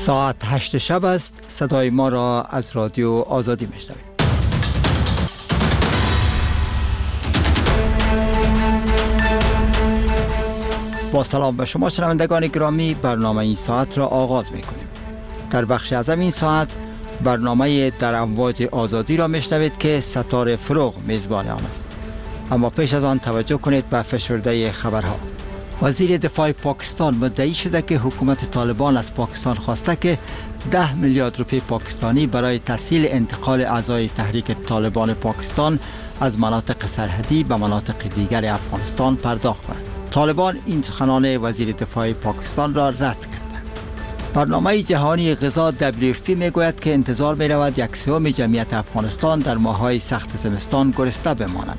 ساعت 8 شب است. صدای ما را از رادیو آزادی میشنوید. با سلام به شما شنوندگان گرامی، برنامه این ساعت را آغاز میکنیم. در بخش اعظم این ساعت برنامه در امواج آزادی را میشنوید که ستاره فروغ میزبان آن است. اما پیش از آن توجه کنید به فشرده خبرها. وزیر دفاع پاکستان مدعی شده که حکومت طالبان از پاکستان خواسته که 10 میلیارد روپیه پاکستانی برای تسهیل انتقال اعضای تحریک طالبان پاکستان از مناطق سرحدی به مناطق دیگر افغانستان پرداخت کند. طالبان این سخنان وزیر دفاع پاکستان را رد کرده. برنامه جهانی غذا WFP میگوید که انتظار می رود 1/3 جمعیت افغانستان در ماه‌های سخت زمستان گرسنه بمانند.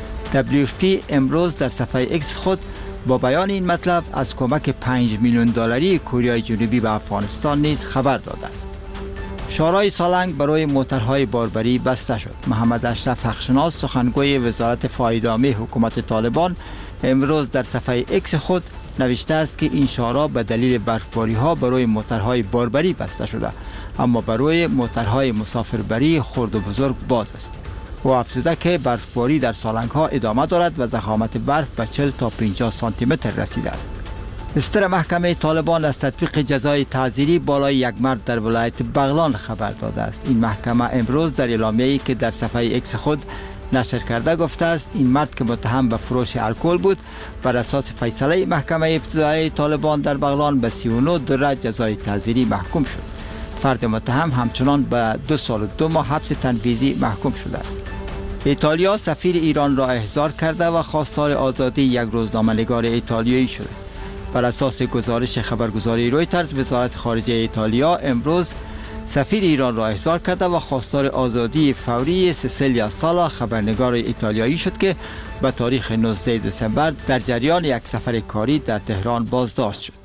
WFP امروز در صفحه X خود با بیان این مطلب از کمک 5 میلیون دلاری کوریای جنوبی به افغانستان نیز خبر داده است. شورای سالنگ برای موترهای باربری بسته شد. محمد اشرف حقشناس سخنگوی وزارت فایده‌عامه حکومت طالبان امروز در صفحه X خود نوشته است که این شورا به دلیل برفباری ها برای موترهای باربری بسته شده، اما برای موترهای مسافربری خرد و بزرگ باز است. او افزوده که برفباری در سالنگ ها ادامه دارد و ضخامت برف به 40 تا 50 سانتی متر رسیده است. استر محکمه طالبان از تطبیق جزای تعزیری بالای یک مرد در ولایت بغلان خبر داده است. این محکمه امروز در اعلامیه‌ای که در صفحه X خود نشر کرده گفته است این مرد که متهم به فروش الکل بود بر اساس فیصله محکمه ابتدایی طالبان در بغلان به 39 دوره جزای تعزیری محکوم شد. فرد متهم همچنان به 2 سال و 2 ماه حبس تنفیذی محکوم شده است. ایتالیا سفیر ایران را احضار کرده و خواستار آزادی یک روزنامه‌نگار ایتالیایی شده. بر اساس گزارش خبرگزاری رویترز، وزارت خارجه ایتالیا امروز سفیر ایران را احضار کرده و خواستار آزادی فوری سیسیلیا سالا خبرنگار ایتالیایی شد که به تاریخ 19 دسامبر در جریان یک سفر کاری در تهران بازداشت شد.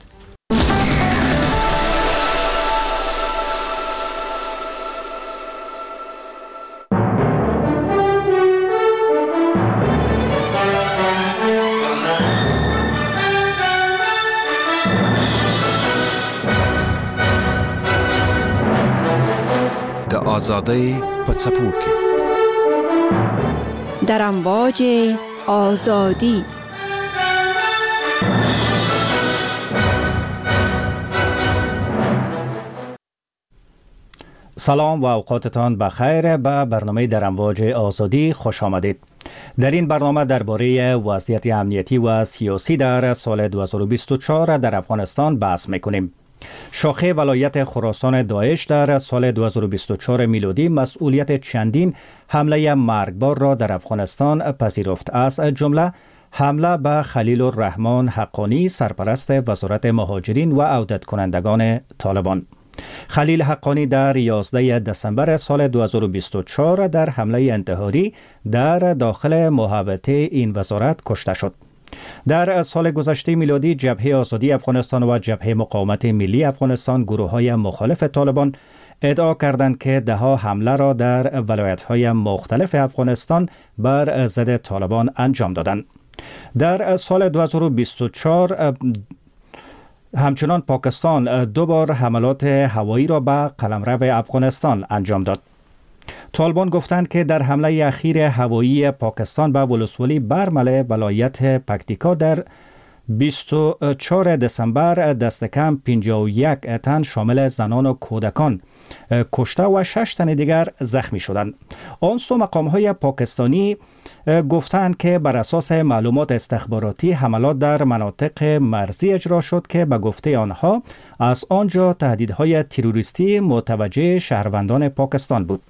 آزادی پڅپوکي در امواج آزادی. سلام و اوقاتتان بخیر. به برنامه در امواج آزادی خوش آمدید. در این برنامه درباره وضعیت امنیتی و سیاسی در سال 2024 در افغانستان بحث می‌کنیم. شاخه ولایت خراسان داعش در سال 2024 میلادی مسئولیت چندین حمله مرگبار را در افغانستان پذیرفت، از جمله حمله به خلیل الرحمن حقانی، سرپرست وزارت مهاجرین و عودت کنندگان طالبان. خلیل حقانی در 11 دسامبر سال 2024 در حمله انتحاری در داخل محوطه این وزارت کشته شد. در سال گذشته میلادی جبهه آزادی افغانستان و جبهه مقاومت ملی افغانستان، گروه‌های مخالف طالبان، ادعا کردند که ده‌ها حمله را در ولایت‌های مختلف افغانستان بر ضد طالبان انجام دادند. در سال 2024 همچنان پاکستان 2 بار حملات هوایی را به قلمرو افغانستان انجام داد. طالبان گفتند که در حمله اخیر هوایی پاکستان به ولسوالی برمل ولایت پکتیکا در 24 دسامبر دست کم 51 تن شامل زنان و کودکان کشته و 6 تن دیگر زخمی شدند. آن سو مقام‌های پاکستانی گفتند که بر اساس معلومات استخباراتی حملات در مناطق مرزی اجرا شد که به گفته آنها از آنجا تهدیدهای تروریستی متوجه شهروندان پاکستان بود.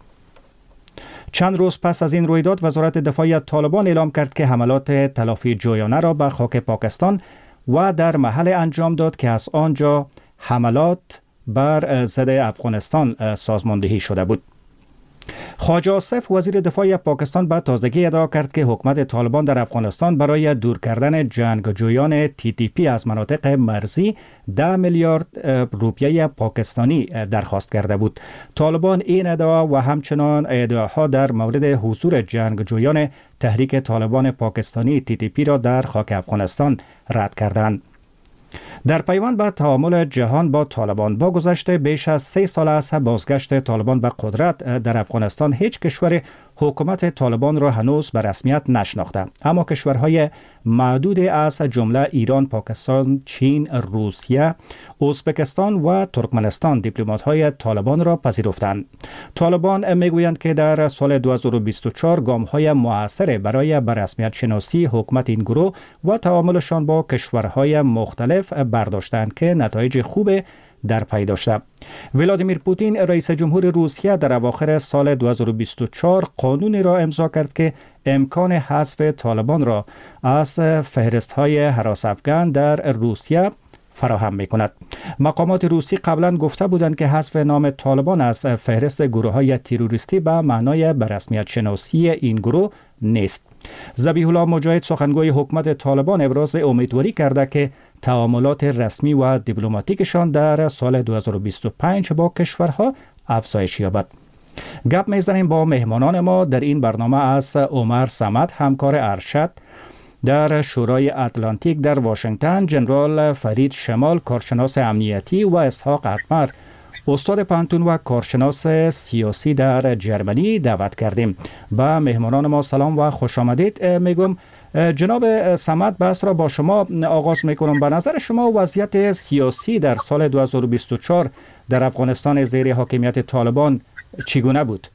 چند روز پس از این رویداد وزارت دفاع طالبان اعلام کرد که حملات تلافی جویانه را به خاک پاکستان و در محل انجام داد که از آنجا حملات بر ضد افغانستان سازماندهی شده بود. خواجه آصف وزیر دفاع پاکستان به تازگی ادعا کرد که حکومت طالبان در افغانستان برای دور کردن جنگجویان TTP از مناطق مرزی 10 میلیارد روپیه پاکستانی درخواست کرده بود. طالبان این ادعا و همچنان ادعاها در مورد حضور جنگجویان تحریک طالبان پاکستانی TTP را در خاک افغانستان رد کردند. در پیوند به تعامل جهان با طالبان با گذشته بیش از 3 سال از بازگشت طالبان به قدرت در افغانستان، هیچ کشور حکومت طالبان را هنوز به رسمیت نشناخته، اما کشورهای معدود از جمله ایران، پاکستان، چین، روسیه، ازبکستان و ترکمنستان دیپلمات‌های طالبان را پذیرفتند. طالبان میگویند که در سال 2024 گام‌های مؤثر برای به رسمیت شناسی حکومت این گروه و تعاملشان با کشورهای مختلف برداشتند که نتایج خوب در پی داشته. ولادیمیر پوتین رئیس جمهور روسیه در اواخر سال 2024 قانونی را امضا کرد که امکان حذف طالبان را از فهرست‌های هراس افغان در روسیه فراهم می‌کند. مقامات روسی قبلا گفته بودند که حذف نام طالبان از فهرست گروه‌های تروریستی به معنای به رسمیت شناسی این گروه نیست. ذبیح الله مجاهد، سخنگوی حکومت طالبان، ابراز امیدواری کرده که تعاملات رسمی و دیپلماتیکشان در سال 2025 با کشورها افزایش یابد. گپ می‌زنیم با مهمانان ما در این برنامه از عمر صمد، همکار ارشد در شورای اتلانتیک در واشنگتن، جنرال فرید شمال، کارشناس امنیتی، و اسحاق اطمر، استاد پانتون و کارشناس سیاسی در جرمنی دعوت کردیم. با مهمانان ما سلام و خوش آمدید میگم. جناب صمد، بحث را با شما آغاز میکنم. به نظر شما وضعیت سیاسی در سال 2024 در افغانستان زیر حاکمیت طالبان چگونه بود؟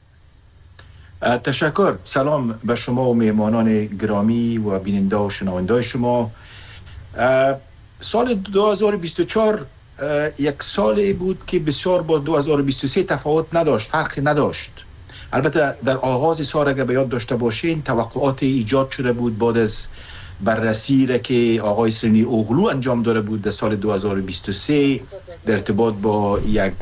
تشکر. سلام به شما و مهمانان گرامی و بیننده و شنونده شما. سال 2024 یک سالی بود که بسیار با 2023 تفاوت نداشت، فرقی نداشت. البته در آغاز سال اگر به یاد داشته باشین توقعات ایجاد شده بود بعد از بررسی را که آقای سرینی اوغلو انجام داده بود در سال 2023 در ارتباط با یک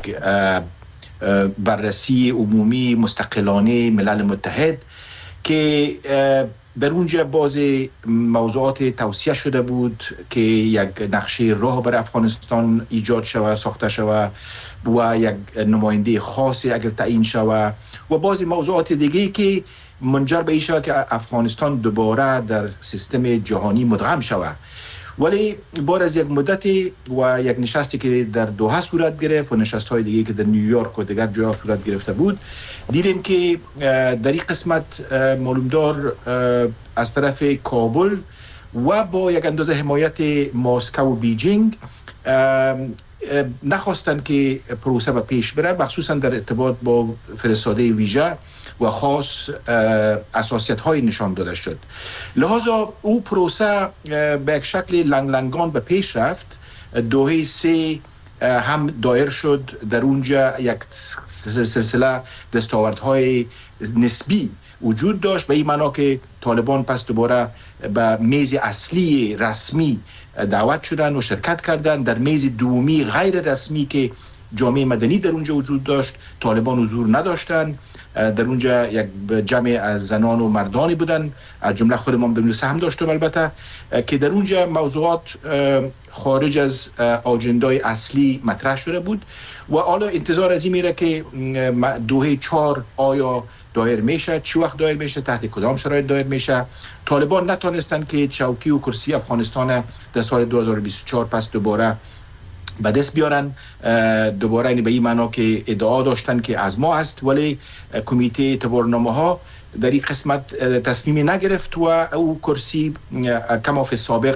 بررسی عمومی مستقلانه ملل متحد که در اونجا باز موضوعات توصیه شده بود که یک نقشه راه بر افغانستان ایجاد شود، ساخته شود و یک نماینده خاصی اگر تعیین شود و بعضی موضوعات دیگه که منجر به این شود که افغانستان دوباره در سیستم جهانی مدغم شود. ولی بعد از یک مدت و یک نشستی که در دوحه صورت گرفت و نشست‌های دیگه که در نیویورک و دیگر جاها صورت گرفته بود، دیدیم که در این قسمت معلومدار از طرف کابل و با یک اندازه حمایت مسکو و بیجینگ نخواستند که پروسه به پیش بره، مخصوصا در ارتباط با فرستاده ویژه و خاص اساسیت‌های نشان داده شد. لذا او پروسه به یک شکل لنگان به پیش رفت. دوحه 3 هم دایر شد، در اونجا یک سلسله دستاوردهای نسبی وجود داشت، به این معنا که طالبان پس دوباره به میز اصلی رسمی دعوت شدن و شرکت کردن. در میز دومی غیر رسمی که جامعه مدنی در اونجا وجود داشت، طالبان حضور نداشتن. در اونجا یک جمع از زنان و مردانی بودن، از جمله خود ما در اونجا سهم داشتم البته، که در اونجا موضوعات خارج از آجندای اصلی مطرح شده بود و حالا انتظار از این میره که دوحه 4 آیا دایر میشه، چی وقت دایر میشه، تحت کدام شرایط دایر میشه. طالبان نتونستن که چوکی و کرسی افغانستان در سال 2024 پس دوباره به دست بیارن. دوباره این به این معنا که ادعا داشتن که از ما است، ولی کمیته اعتبارنامه ها در این قسمت تصمیمی نگرفت و او کرسی کما فی سابق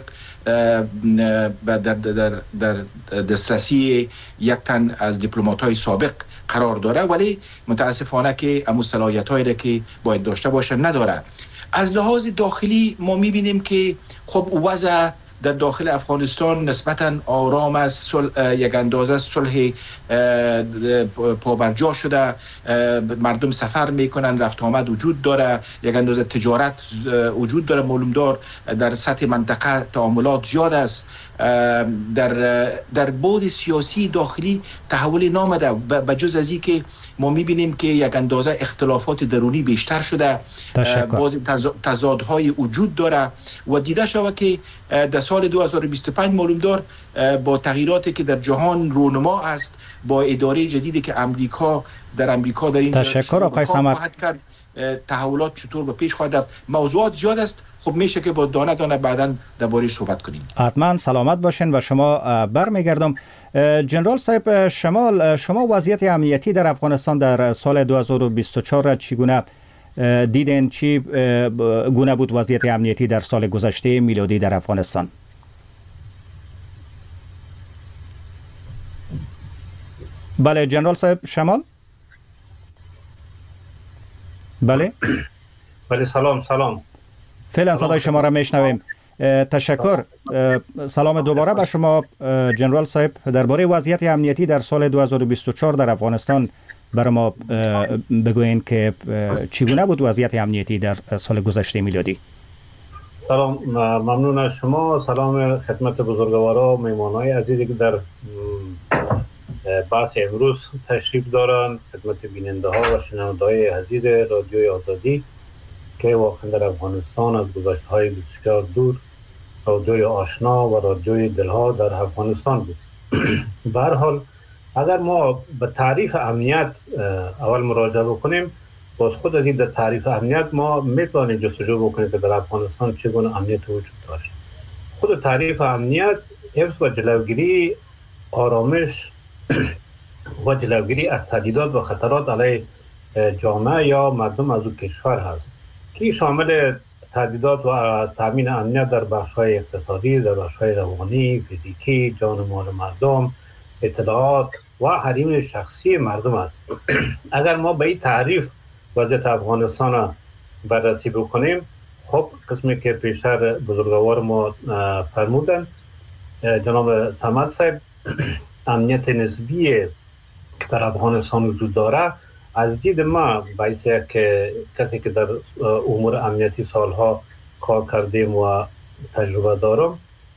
در دسترسی یک تن از دیپلمات‌های سابق قرار داره، ولی متاسفانه که امو صلاحیت‌هایی را که باید داشته باشه نداره. از لحاظ داخلی ما می‌بینیم که خب وضع در داخل افغانستان نسبتاً آرام است، یک اندازه صلح پابرجا شده، مردم سفر میکنن، رفت آمد وجود داره، یک اندازه تجارت وجود داره، معلومدار در سطح منطقه تعاملات زیاد است. در بعد سیاسی داخلی تحول نامده، به جز از این که ما میبینیم که یک اندازه اختلافات درونی بیشتر شده، باز تضادهای وجود داره و دیده شود که در سال 2025 معلومدار با تغییراتی که در جهان رونما است، با اداره جدیدی که امریکا در این تشکر آقای صمد. تحولات چطور به پیش خواهد رفت. موضوعات زیاد است. خب میشه که با دانه دانه بعداً درباره صحبت کنیم. حتما سلامت باشین و شما برمیگردم. جنرال صاحب شما وضعیت امنیتی در افغانستان در سال 2024 چگونه دیدین؟ چی گونه بود وضعیت امنیتی در سال گذشته میلادی در افغانستان؟ بله جنرال صاحب شمال. بله سلام. فعلا صدای شما را میشنویم. تشکر. سلام دوباره به شما جنرال صاحب. درباره وضعیت امنیتی در سال 2024 در افغانستان برای ما بگوین که چگونه بود وضعیت امنیتی در سال گذشته میلادی؟ سلام، ممنون از شما. سلام خدمت بزرگوارا و مهمانای عزیزی که در بحث امروز تشریف دارند، خدمت بیننده ها و شنونده های عزیز رادیوی آزادی که واقعا در افغانستان از گذشته های بسیار دور رادیوی آشنا و رادیوی دلها در افغانستان بود. به هر حال اگر ما به تعریف امنیت اول مراجعه بکنیم، باز خود از این تعریف امنیت ما میتونیم جستجو بکنیم که در افغانستان چگونه امنیت وجود داشت. خود تعریف امنیت حفظ و جلوگیری آرامش و جلوگیری از تهدیدات و خطرات علیه جامعه یا مردم از او کشور هست که شامل تهدیدات و تامین امنیت در بخش‌های اقتصادی، در بخش‌های روانی، فیزیکی، جان و مال مردم، اطلاعات و حریم شخصی مردم است. اگر ما به این تعریف وضعیت افغانستان بررسی بکنیم، خب قسمی که پیشتر بزرگوار ما فرمودن جناب صمد صاحب، امنیت نسبی در افغانستان وجود داره. از دید ما باعث که کسی که در امور امنیتی سالها کار کردیم و تجربه دارم،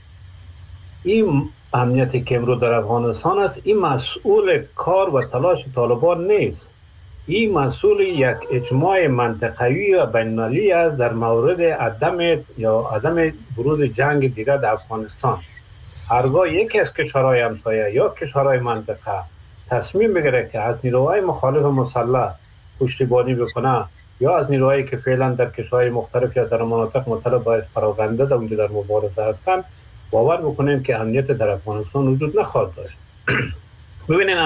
این امنیتی که امروز در افغانستان است، این مسئول کار و تلاش طالبان نیست. این مسئول یک اجماع منطقوی و بین‌المللی است در مورد عدم بروز جنگ دیگر در افغانستان. هرگاه یکی از کشورهای همسایه یا کشورهای منطقه تصمیم بگیره که از نیروهای مخالف مسلح پشتیبانی بکنه یا از نیروهایی که فعلا در کشورهای مختلف یا در مناطق مختلف باید پراکنده در اونجا در مبارزه هستن، باور بکنیم که امنیت در افغانستان وجود نخواهد داشت. ببینید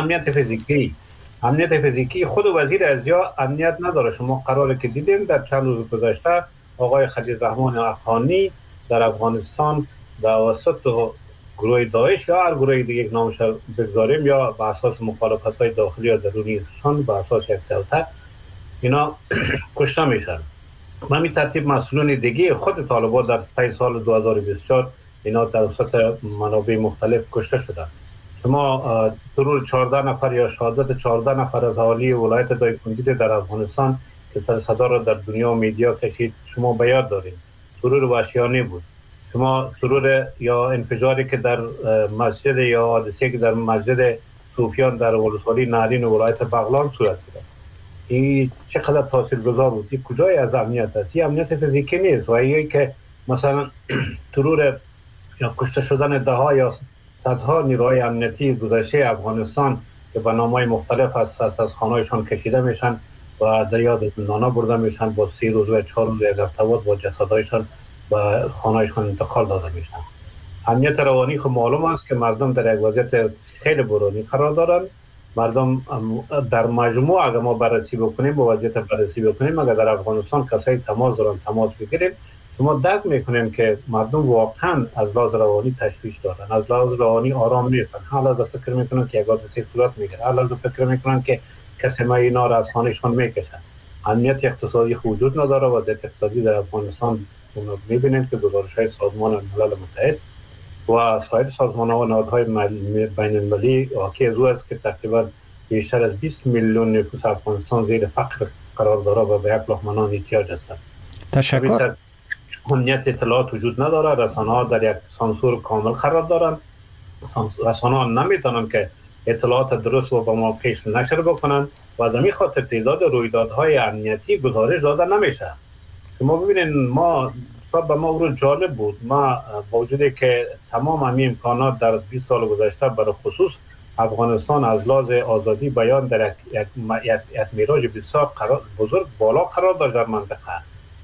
امنیت فیزیکی خود وزیر ازیا امنیت نداره. شما قراره که دیدیم در چند روز گذشته آقای خلیل رحمان اقانی در افغانستان توسط گروه داعش یا هر گروه دیگه یک نامش بگذاریم یا به اساس مخالفت‌های داخلی یا درونیشان به اساس یک توطئه اینا کشته میشن. و همین ترتیب مسئولین دیگه خود طالبان در طی سال 2024 اینا توسط منابع مختلف کشته شدن. شما ضرور 14 نفر یا شهادت 14 نفر از اهالی ولایت دایکنډي در افغانستان که سر صدا را در دنیا و میدیا کشید شما به یاد دارید. ضرور وحشیانه بود. شما ضرور یا انفجاری که در مسجد یا حادثه‌ای که در مسجد صوفیان در ولسوالی نهرین ولایت بغلان صورت گرفت، این چقدر تاثیرگذار بود. این کجای از امنیت است؟ این امنیت فیزیکی نیست. و این که مثلا ضرور یا کشته شدن ده ها یا صدها نیروهای امنیتی گذشته افغانستان که به نام‌های مختلف از خانه‌هایشان کشیده میشن و در یاد زندان‌ها برده میشن، با 3 روز و 4 روز ارتباط با جسدهایشان و خانه‌هایشان انتقال داده میشن. امنیت روانی خب معلوم است که مردم در یک وضعیت خیلی برونی قرار دارن. مردم در مجموع اگر ما بررسی بکنیم با وضعیت بررسی بکنیم، اگر در افغانستان کسایی تماس دارن تماس بگیریم، شما درک میکنیم که مردم واقعا از لحاظ روانی تشویش دارن، از لحاظ روانی آرام نیستن. هر لحظه فکر میکنن که یک حادثه صورت میگیره، هر لحظه فکر میکنن که کسی ما اینا را از خانهشان میکشن. امنیت اقتصادی وجود نداره. وضعیت اقتصادی در افغانستان میبینید که گزارش‌های سازمان ملل متحد و سایر سازمان‌ها و نهادهای بین‌المللی حاکی از او است که تقریبا بیشتر از 20 میلیون نفوس افغانستان زیر فقر قرار داره و به 1 لاک منان احتیاج هستند. تشکر. امنیت اطلاعات وجود نداره. رسانه‌ها در یک سانسور کامل قرار دارند. رسانه‌ها نمیتونن که اطلاعات درست و با ما پیش نشر بکنن و از همین خاطر تعداد رویدادهای امنیتی گزارش داده نمیشه. شما ببینید ما به ما رو جالب بود، ما با وجودی که تمام همین امکانات در 20 سال گذشته برای خصوص افغانستان از لحاظ آزادی بیان در یک میراج بسیار بزرگ بالا قرار داشت در منطقه و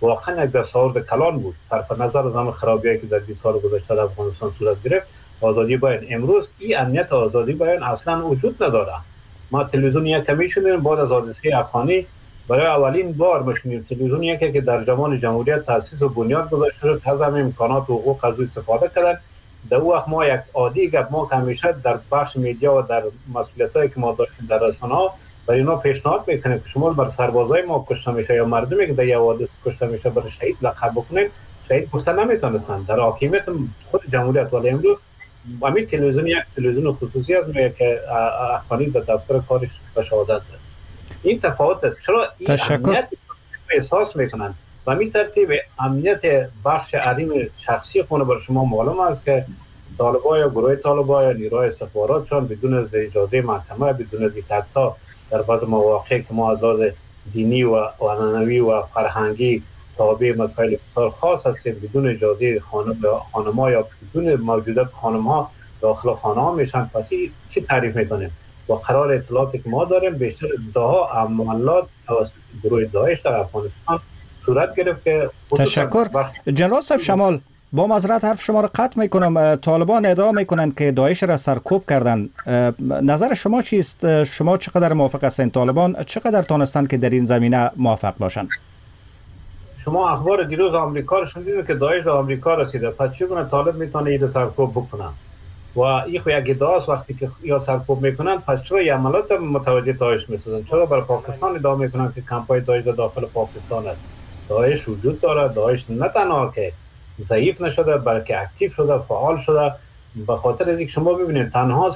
واقعا یک دستاورد کلان بود. صرف نظر از همه خرابی‌هایی که در 20 سال گذشته در افغانستان صورت گرفت، آزادی بیان امروز این امنیت آزادی بیان اصلا وجود نداره. ما تلویزیون یک کمی شنیدیم بعد از حادثه افغانی، برای اولین بار میشنیم تلویزیون یکی که در زمان جمهوریت تاسیس و بنیاد گذاشته شد از همه امکانات و حقوق از او استفاده کردن. در او وقت ما یک عادی گپ ما همیشه در بخش میدیا و در مسئولیتایی که ما داشتیم در رسانه‌ها برای اینا پیشنهاد میکنیم که شما بر سربازای ما کشته میشه یا مردمی که در یه حادثه کشته میشه برای شهید لقب بکنید، شهید گفته نمیتونستن در حاکمیت خود جمهوریت. ولی امروز همین تلویزیون یک تلویزیون خصوصی است که افغانی در دفتر کارش به شهادت است. این تفاوت است. چرا این امنیت احساس میکنن و همین ترتیب امنیت بخش عظیم شخصی خونه بر شما معلوم است که طالبان یا گروه طالبان یا نیروهای استخباراتشان بدون اجازه محکمه، بدون حتی در بعض مواقع که ما از لحاظ دینی و عنعنوی و فرهنگی تابع مسائل بسیار خاص هستیم، بدون اجازه خانم‌ها یا بدون موجودیت خانم‌ها داخل خانه‌ها میشن. پس چی تعریف میکنیم؟ با قرار اطلاعاتی که ما داریم بیشتر ده‌ها عملیات توسط گروه داعش در افغانستان صورت گرفت که تشکر. جنرال صاحب شمال، با معذرت حرف شما را قطع میکنم. طالبان ادعا میکنند که داعش را سرکوب کردن. نظر شما چیست؟ شما چقدر موافق هستین؟ طالبان چقدر تونستند که در این زمینه موفق باشند؟ شما اخبار دیروز آمریکا رو شنیدید که داعش به آمریکا رسیده. پس چگونه طالب میتونه این سرکوب بکنن؟ و این خو یک ادعاست. وقتی که یا سرکوب میکنن پس چرا عملیات متوجه داعش میسازن؟ چرا بر پاکستان ادعا میکنن که کمپای داعش داخل پاکستان است؟ داعش وجود داره. داعش نه تنها که ضعیف نشده بلکه اکتیو شده، فعال شده. به خاطر از اینکه شما ببینید تنها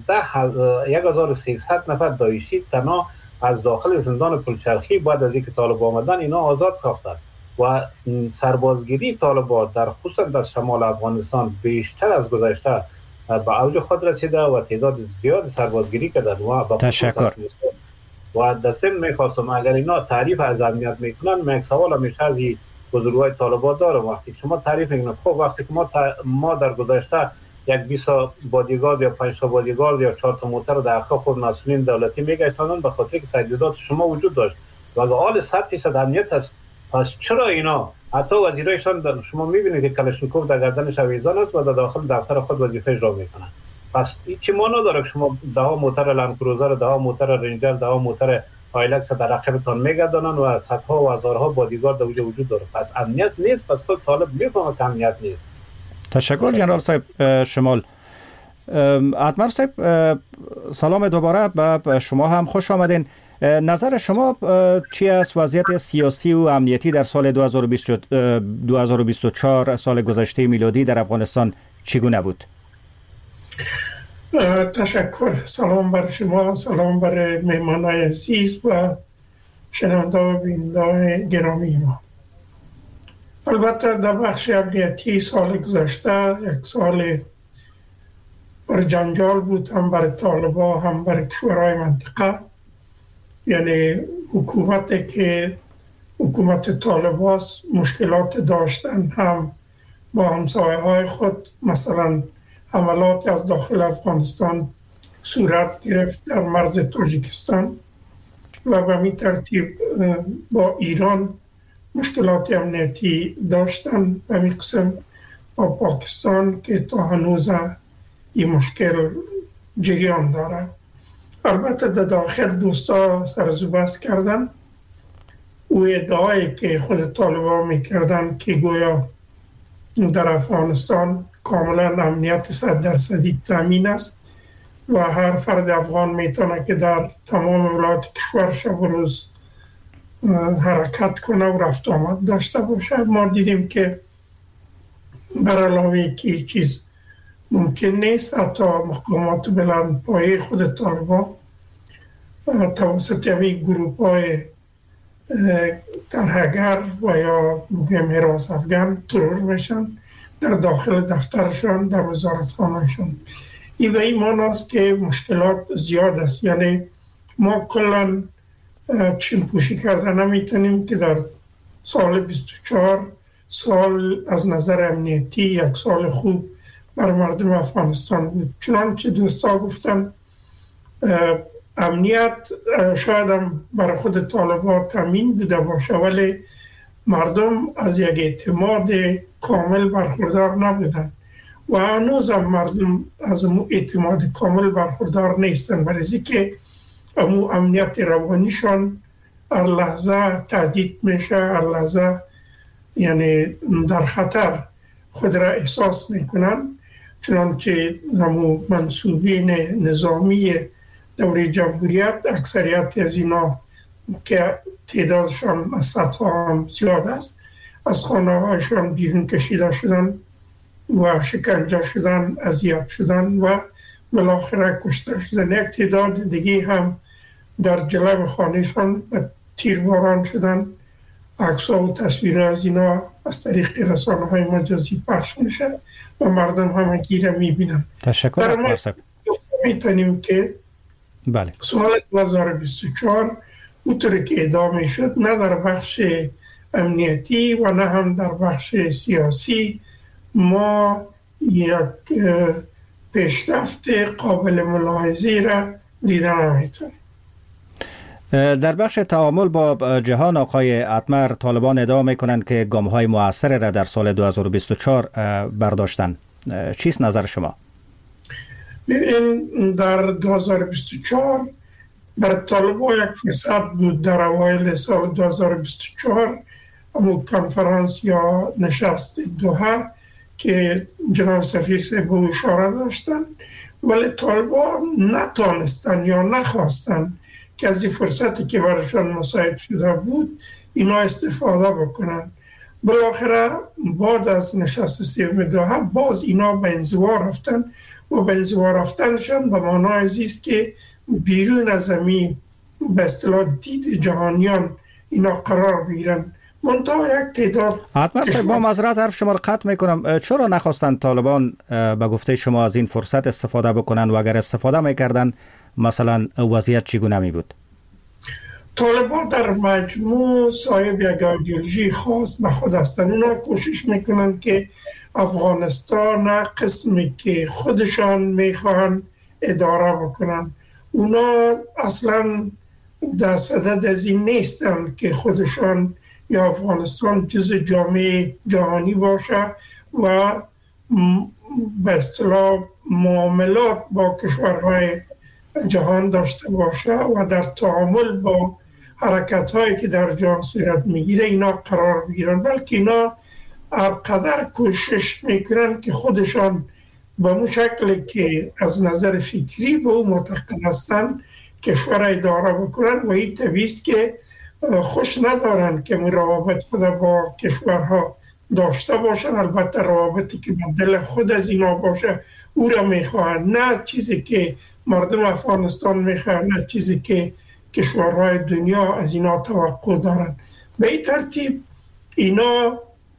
1300 نفر داعشی تنها از داخل زندان پلچرخی بعد از اینکه طالبان آمدن اینا آزاد ساختن و سربازگیری طالبان در خصوصا در شمال افغانستان بیشتر از گذشته به اوج خود رسیده و تعداد زیاد سربازگیری کردن. و تشکر. و در ضمن میخواستم اگر اینا تعریف از امنیت میکنن، من یک سوال همیشه از بزرگوار طالبان دارم. وقتی شما تعریف میکنن، خب وقتی که ما در گذشته یک 20 بادیگارد یا 5 بادیگارد یا 4 موتر در اخه خود مسئولین دولتی میگشتن به خاطر که تجهیزات شما وجود داشت و اگر حال 100% امنیت است، پس چرا اینا حتی وزیرایشان شما میبینید که کلاشنکوف در گردنش اویزان است و در داخل دفتر خود وظیفه اجرا میکنن؟ پس این چی معنا داره که شما 10 موتر لندکروزر، 10 موتر رنجر، 10 موتر هایلکس در رقبتان میگردانن و صدها و هزارها بادیگارد وجود داره؟ پس امنیت نیست. پس خود طالب میفهمه که امنیت نیست. تشکر جنرال صاحب شمال. اتمر صاحب سلام دوباره به شما هم خوش آمدین. نظر شما چی است وضعیت سیاسی و امنیتی در سال 2024 سال گذشته میلادی در افغانستان چگونه بود؟ تشکر. سلام بر شما، سلام بر مهمانای عزیز و شنونده و بیننده گرامی ما. البته در بخش امنیتی سال گذشته یک سال بر جنجال بود، هم بر طالبان هم بر کشورهای منطقه. یعنی حکومت طالبان مشکلات داشتن هم با همسایه های خود. مثلا حملات از داخل افغانستان صورت گرفت در مرز تاجیکستان و به همین ترتیب با ایران مشکلات امنیتی داشتن. به همین قسم با پاکستان که تا هنوز این مشکل جریان داره. البته در داخل دوستا سرزوبست کردن. او ادعایی که خود طالبان میکردن که گویا در افغانستان کاملا امنیت 100% تامین است و هر فرد افغان میتونه که در تمام ولایات کشور شب و روز حرکت کنه و رفت آمد داشته باشه. ما دیدیم که بر علاوه که چیز ممکن نیست. حتی مقامات بلند پایه خود طالبان توسط همین گروپ های ترهگر و یا بگیم حراس افغان ترور میشن در داخل دفترشان، در وزارتخانهشان. این به این معنی است که مشکلات زیاد است. یعنی ما کلان چین پوشی کرده نمیتونیم که در سال 24 سال از نظر امنیتی یک سال خوب بر مردم افغانستان بود. چنانچه دوستا گفتن امنیت شاید هم برای خود طالبان تامین بوده باشه، ولی مردم از یک اعتماد کامل برخوردار نبودن و هنوز هم مردم از اعتماد کامل برخوردار نیستن، برای که امنیت روانیشان هر لحظه تهدید میشه، هر لحظه یعنی در خطر خود را احساس میکنن، چنانچه منصوبین نظامی دوره جمهوریت اکثریت از اینا که تعدادشان از صدها هم زیاد است از خانه هایشان بیرون کشیده شدن و شکنجه شدن، اذیت شدن و بالاخره کشته شدن. یک تعداد دیگه هم در جلب خانهشان تیرباران شدن. عکس‌ها و تصویر از اینا از طریق رسانه‌های مجازی پخش میشه و مردم همه گیره میبینن. تشکر مصب. میتونیم که بله. سال 2024 اونطوری که ادامه شد نه در بخش امنیتی و نه هم در بخش سیاسی ما یک پیشرفت قابل ملاحظه را دیده نمیتونیم. در بخش تعامل با جهان آقای اتمر، طالبان ادعا میکنند که گام‌های مؤثر را در سال 2024 برداشتن. چیست نظر شما؟ ببینید در 2024 برای طالبان یک فرصت بود در اوایل سال 2024 اما کنفرانس یا نشست دوحه که جناب سفیر صاحب به اشاره داشتن، ولی طالبان نتانستن یا نخواستن که از این فرصتی که برایشان مساعد شده بود اینا استفاده بکنن. بالاخره بعد از نشست سوم دوحه باز اینا به انزوا رفتن و به انزوا رفتنشان به معنای است که بیرون از زمین به اصطلاح دید جهانیان اینا قرار بگیرن. منتها یک تعداد حتما با معذرت حرف شما رو قطع میکنم، چرا نخواستن طالبان به گفته شما از این فرصت استفاده بکنن و اگر استفاده میکردن مثلا وضعیت چگونه می بود؟ طالبان در مجموع صاحب یک ایدئولوژی خاص به خود هستند. اونا کوشش میکنن که افغانستان قسمی که خودشان میخوان اداره بکنن. اونا اصلا در صدد از این نیستن که خودشان یا افغانستان جز جامعه جهانی باشه و به اصطلاح معاملات با کشورهای جهان داشته باشه و در تعامل با حرکت هایی که در جهان صورت میگیره اینا قرار بگیرن، بلکه اینا هر قدر کوشش میکنن که خودشان به اون شکل که از نظر فکری به اون معتقد هستن کشور اداره بکنن و این طبیعی است که خوش ندارن که روابط خود با کشورها داشته باشن. البته روابطی که به دل خود از اینا باشه او را میخواهن، نه چیزی که مردم افغانستان میخواهن، نه چیزی که کشورهای دنیا از اینا توقع دارن. به این ترتیب اینا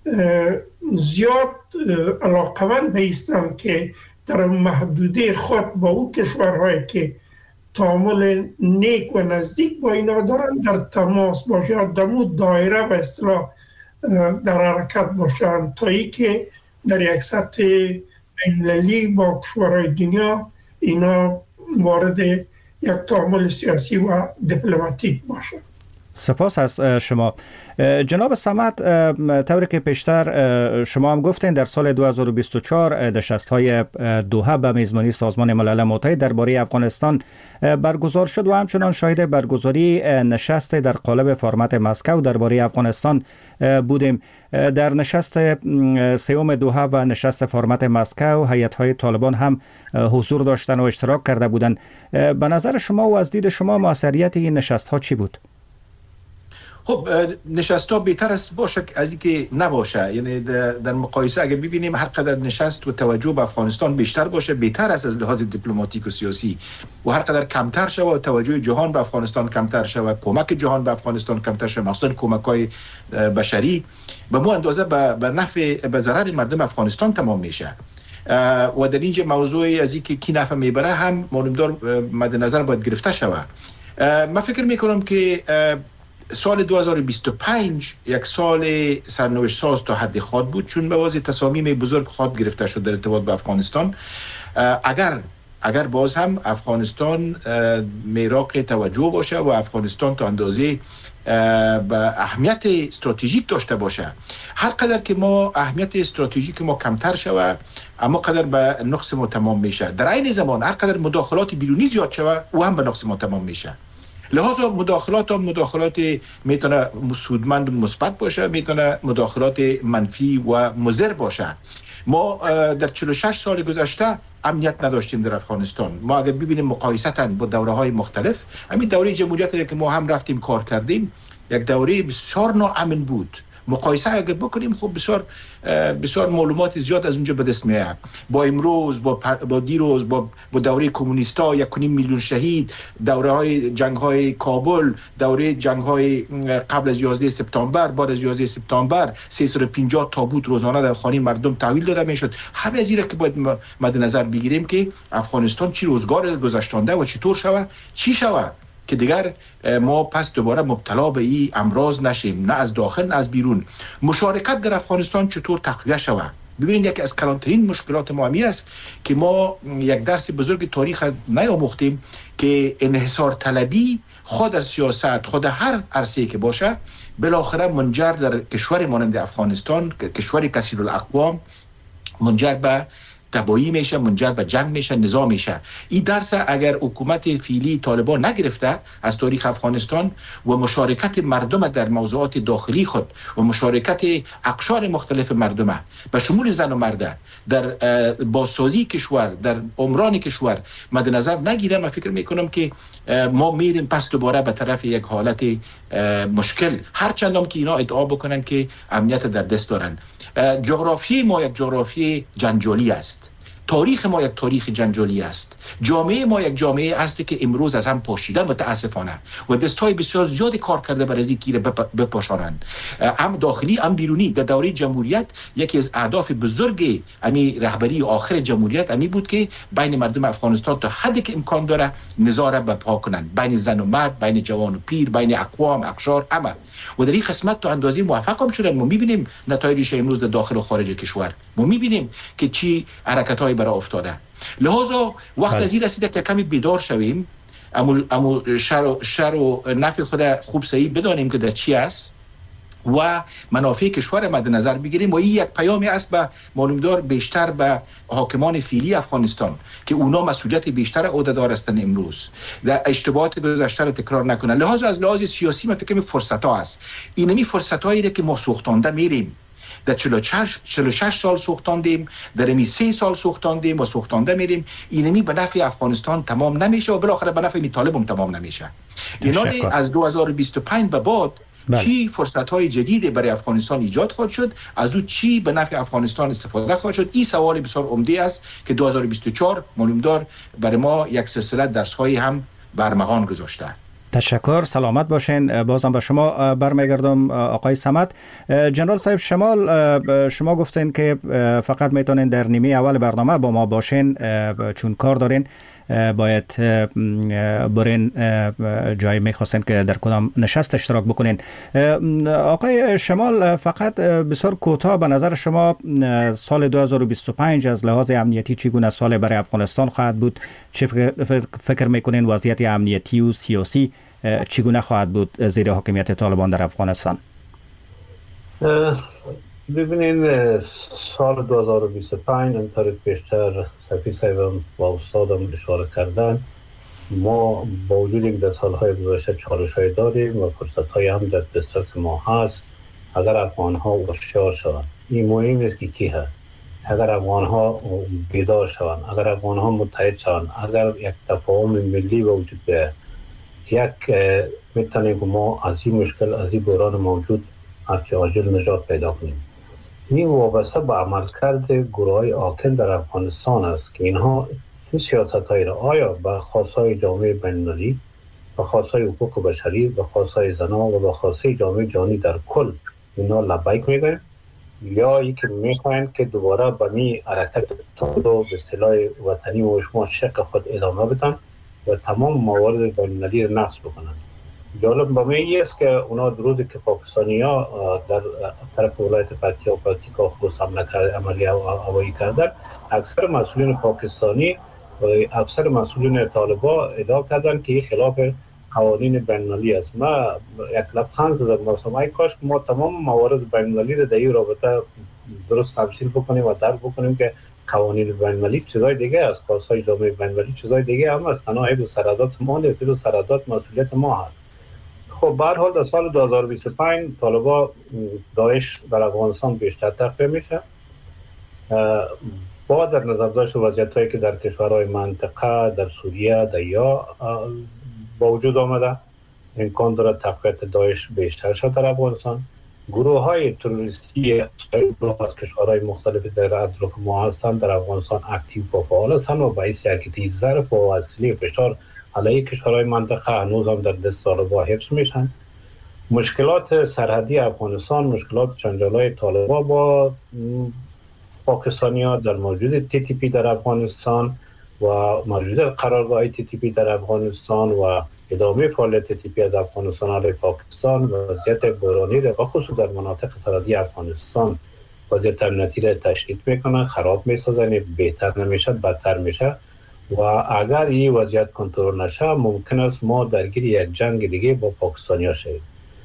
زیاد علاقمند بیستن که در محدوده خود با او کشورهایی که تعامل نیک و نزدیک با اینا دارن در تماس باشن، در مو دایره به اصطلاح در حرکت باشن تا ای که در یک سطح بین‌المللی با کشورهای دنیا اینا وارد یک تعامل سیاسی و دیپلماتیک باشن. سپاس از شما جناب صمد. طوری که پیشتر شما هم گفتین در سال 2024 نشست‌های دوحه به میزبانی سازمان ملل متحد درباره افغانستان برگزار شد و همچنان شاهد برگزاری نشست در قالب فرمت مسکو درباره افغانستان بودیم. در نشست سوم دوحه و نشست فرمت مسکو هیئت‌های طالبان هم حضور داشتن و اشتراک کرده بودند. به نظر شما و از دید شما موثریت این نشست‌ها چی بود؟ خب نشست ها بهتر است باشه از اینکه نباشه. یعنی در مقایسه اگر ببینیم هر قدر نشست و توجه به افغانستان بیشتر باشه بهتر است از لحاظ دیپلماتیک و سیاسی، و هر قدر کمتر شود توجه جهان به افغانستان کمتر شود، کمک جهان به افغانستان کمتر شود، مخصوصا کمک‌های بشری به مو اندازه به نفع به ضرر مردم افغانستان تمام میشه. و در اینجا موضوع از اینکه کی نفع میبره هم مهمدار مد نظر باید گرفته شود. من فکر میکنم که سال 2025 یک سال سرنوشت ساز تا حد خود بود، چون به واسطه تصامیم بزرگ خود گرفته شد در ارتباط به افغانستان. اگر باز هم افغانستان میراق توجه باشه و افغانستان تا اندازه به اهمیت استراتژیک داشته باشه، هر قدر که ما اهمیت استراتژیک ما کمتر شوه اما قدر به نقص ما تمام میشه. در عین زمان هر قدر مداخلات بیرونی زیاد شوه او هم به نقص ما تمام میشه. لحاظا مداخلات میتونه سودمند و مثبت باشه، میتونه مداخلات منفی و مضر باشه. ما در 46 سال گذشته امنیت نداشتیم در افغانستان. ما اگر ببینیم مقایسه با دوره های مختلف، همین دوره جمهوریت که ما هم رفتیم کار کردیم یک دوره بسیار ناامن بود. مقایسه اگر بکنیم خب بسیار معلومات زیاد از اونجا به دست میاد. با امروز با دیروز با دوره کمونیستا 1.5 میلیون شهید، دوره های جنگ های کابل، دوره جنگ های قبل از 11 سپتامبر، بعد از 11 سپتامبر 350 تابوت روزانه در خانه مردم تحویل داده میشد. همه از اینا که باید مد نظر بگیریم که افغانستان چی روزگار گذشتانده و چطور شوه چی شوه که دیگر ما پس دوباره مبتلا به این امراض نشیم، نه از داخل نه از بیرون. مشارکت در افغانستان چطور تقویت شود؟ ببینید یکی از کلانترین مشکلات ما همی است که ما یک درس بزرگ تاریخ نیاموختیم که انحصار طلبی خود در سیاست، خود هر عرصه‌ای که باشه، بالاخره منجر در کشور مانند افغانستان، کشور کثیر الاقوام، منجر به تباهی میشه، منجر به جنگ میشه، نزاع میشه. این درس اگر حکومت فعلی طالبان نگرفته از تاریخ افغانستان و مشارکت مردم در موضوعات داخلی خود و مشارکت اقشار مختلف مردم به شمول زن و مرد در بازسازی کشور، در عمران کشور مد نظر نگیره، من فکر میکنم که ما میریم پس دوباره به طرف یک حالت مشکل، هرچند که اینا ادعا بکنن که امنیت در دست دارن. جغرافی ما یک جغرافی جنجالی است، تاریخ ما یک تاریخ جنجالی است، جامعه ما یک جامعه است که امروز از هم پاشیده متاسفانه و دستای بسیار زیادی کار کرده برای اینکه گیره بپاشانند، هم داخلی هم بیرونی. در دوره جمهوریت یکی از اهداف بزرگ امی رهبری آخر جمهوریت امی بود که بین مردم افغانستان تا حدی که امکان داره نزاع را برپا کنند، بین زن و مرد، بین جوان و پیر، بین اقوام اقشار، همه. و در این قسمت تا اندازه موفق هم شدن. ما میبینیم نتایجش امروز در داخل و خارج کشور، ما میبینیم که چی حرکت‌های برای افتاده. لحاظا وقت از این رسیده که کمی بیدار شویم، امو شر و نفع خود خوب صحیح بدانیم که در چی است و منافع کشور مد نظر بگیریم. و این یک پیامی است به معلومدار بیشتر به حاکمان فعلی افغانستان که اونا مسئولیت بیشتر عهده‌دار هستند امروز، در اشتباهات گذشته را تکرار نکنن. لحاظ از لحاظ سیاسی من فکر کنم فرصت‌ها است. اینمی فرصت‌هایی که ما سوختانده میریم. در 46 سال سوختاندیم، در 3 سال سوختاندیم و سوختانده میریم. اینمی به نفع افغانستان تمام نمیشه و بالاخره به نفع طالب هم تمام نمیشه. اینا از 2025 به بعد چی فرصت‌های جدیدی برای افغانستان ایجاد خواهد شد، از او چی به نفع افغانستان استفاده خواهد شد. این سوال بسیار عمده است که 2024 معلومدار برای ما یک سلسله درس‌های هم برمغان گذاشته. تشکر، سلامت باشین. بازم به شما برمیگردم آقای صمد. جنرال صاحب شما گفتین که فقط میتونین در نیمه اول برنامه با ما باشین چون کار دارین، باید برین جایی میخواستین که در کدام نشست اشتراک بکنین. آقای شمال، فقط بسیار کوتاه به نظر شما سال 2025 از لحاظ امنیتی چگونه سال برای افغانستان خواهد بود؟ چه فکر میکنین وضعیت امنیتی و سیاسی چگونه خواهد بود زیر حاکمیت طالبان در افغانستان؟ ببینین سال 2025 انطور بیشتر صفی صاحبم و استادم اشاره کردن، ما با وجود این در سالهای گذشته چالش‌های داریم و فرصت‌های هم در دسترس ما هست. اگر افغان‌ها هوشیار شوند، این مهم است که کی هست، اگر افغان‌ها بیدار شوند، اگر افغان‌ها متحد شوند، اگر یک تفاهم ملی وجود بیاید، یک میتونیم که ما از این مشکل، از این بحران موجود هرچه عاجل نجات پیدا کنیم. این وابسته به عملکرد گروه‌های حاکم در افغانستان است که اینها این سیاست‌های را آیا به خواست‌های جامعه بین‌المللی، به خواست‌های حقوق بشری، به خواست‌های زنان و به خواست‌های جامعه جهانی در کل اینا لبیک میگن، یا اینکه میخواین که دوباره به می حرکت تو به اصطلاح وطنی و شما شق خود ادامه بدن و تمام موارد بین‌المللی را نقض بکنن. جالب به من است که اونا روزی که پاکستانی‌ها در طرف ولایت فتح و پکتیکا خصوص عملی هوایی کردن، اکثر مسئولین پاکستانی و اکثر مسئولین طالبان ادعا کردن که این خلاف قوانین بین‌المللی است. ما یک لبخند زدم مثلا ای کاش ما تمام موارد بین‌المللی را در این رابطه درست تفصیل بکنیم و درک بکنیم که قوانین بین‌المللی چیزای دیگه است، خواستهای جامعه بین‌المللی چیزای دیگه هم است، تنها عیب سرحدات ما نیست، عیب سرحدات مسئولیت ما هست. خب به هر حال در سال 2025 طالبان داعش در افغانستان بیشتر تقویت میشه. با در نظر داشت وضعیت‌هایی که در کشورهای منطقه، در سوریه، در یا با وجود آمده، امکان دارد تقویت داعش بیشتر شد در افغانستان. گروه‌های تروریستی از کشورهای مختلف در اطراف ما هستند، در افغانستان اکتیو و فعال هستند و باعث یک ضرب و وسیله فشار علیه کشورهای منطقه هنوز هم در دست طالبان حفظ میشن. مشکلات سرحدی افغانستان، مشکلات جنجال‌های طالبان با پاکستانی‌ها در موجود TTP در افغانستان و موجود قرارگاه TTP در افغانستان و ادامه فعالیت TTP از افغانستان علیه پاکستان، وضعیت بحرانی و خصوص در مناطق سرحدی افغانستان وضعیت امنیتی را تشدید میکنن، خراب میسازن، بهتر نمیشه، بدتر میشه و اگر این وضعیت کنترل نشه ممکن است ما درگیر یک جنگ دیگه با پاکستانی‌ها شویم.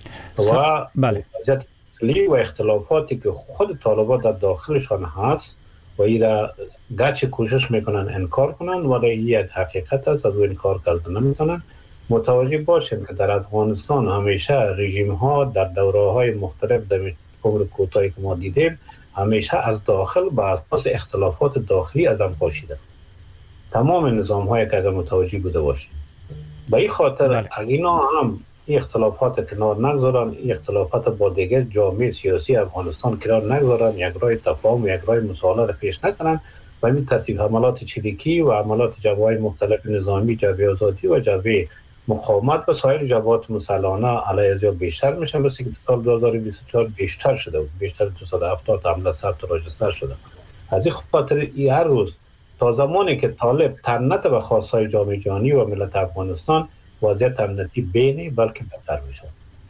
و بله. وضعیت و اختلافاتی که خود طالبان در داخلشان هست و این را گرچه کوشش میکنن انکار کنن ولی این یک حقیقت است، از او انکار کردن نمیکنن. متوجه باشیم که در افغانستان همیشه رژیم ها در دوره های مختلف در عمر کوتاهی که ما دیدیم همیشه از داخل به اساس اختلافات داخلی از هم پاشیده. تمام نظام هایی که از متوجه بوده باشیم به این خاطر اینا هم این اختلافات کنار نگذارن، این اختلافات با دیگر جامعه سیاسی افغانستان کنار نگذارن، یک راه تفاهم و یک راه مصالحه را پیش نکنن و این ترتیب حملات چریکی و حملات جبهه‌های مختلف نظامی، جبهه آزادی و جبهه مقاومت و سایر جبهات مسلحانه علیه از یا بیشتر میشن. مثل که سال 2024 بیشتر شده بود، بیشتر 270 حمله ثبت و راجستر شده. از این خاطر این هر روز تا زمانی که طالب تن نده به خواستهای جامعه جهانی و ملت افغانستان وضعیت امنیتی بینی بلکه بهتر میشه.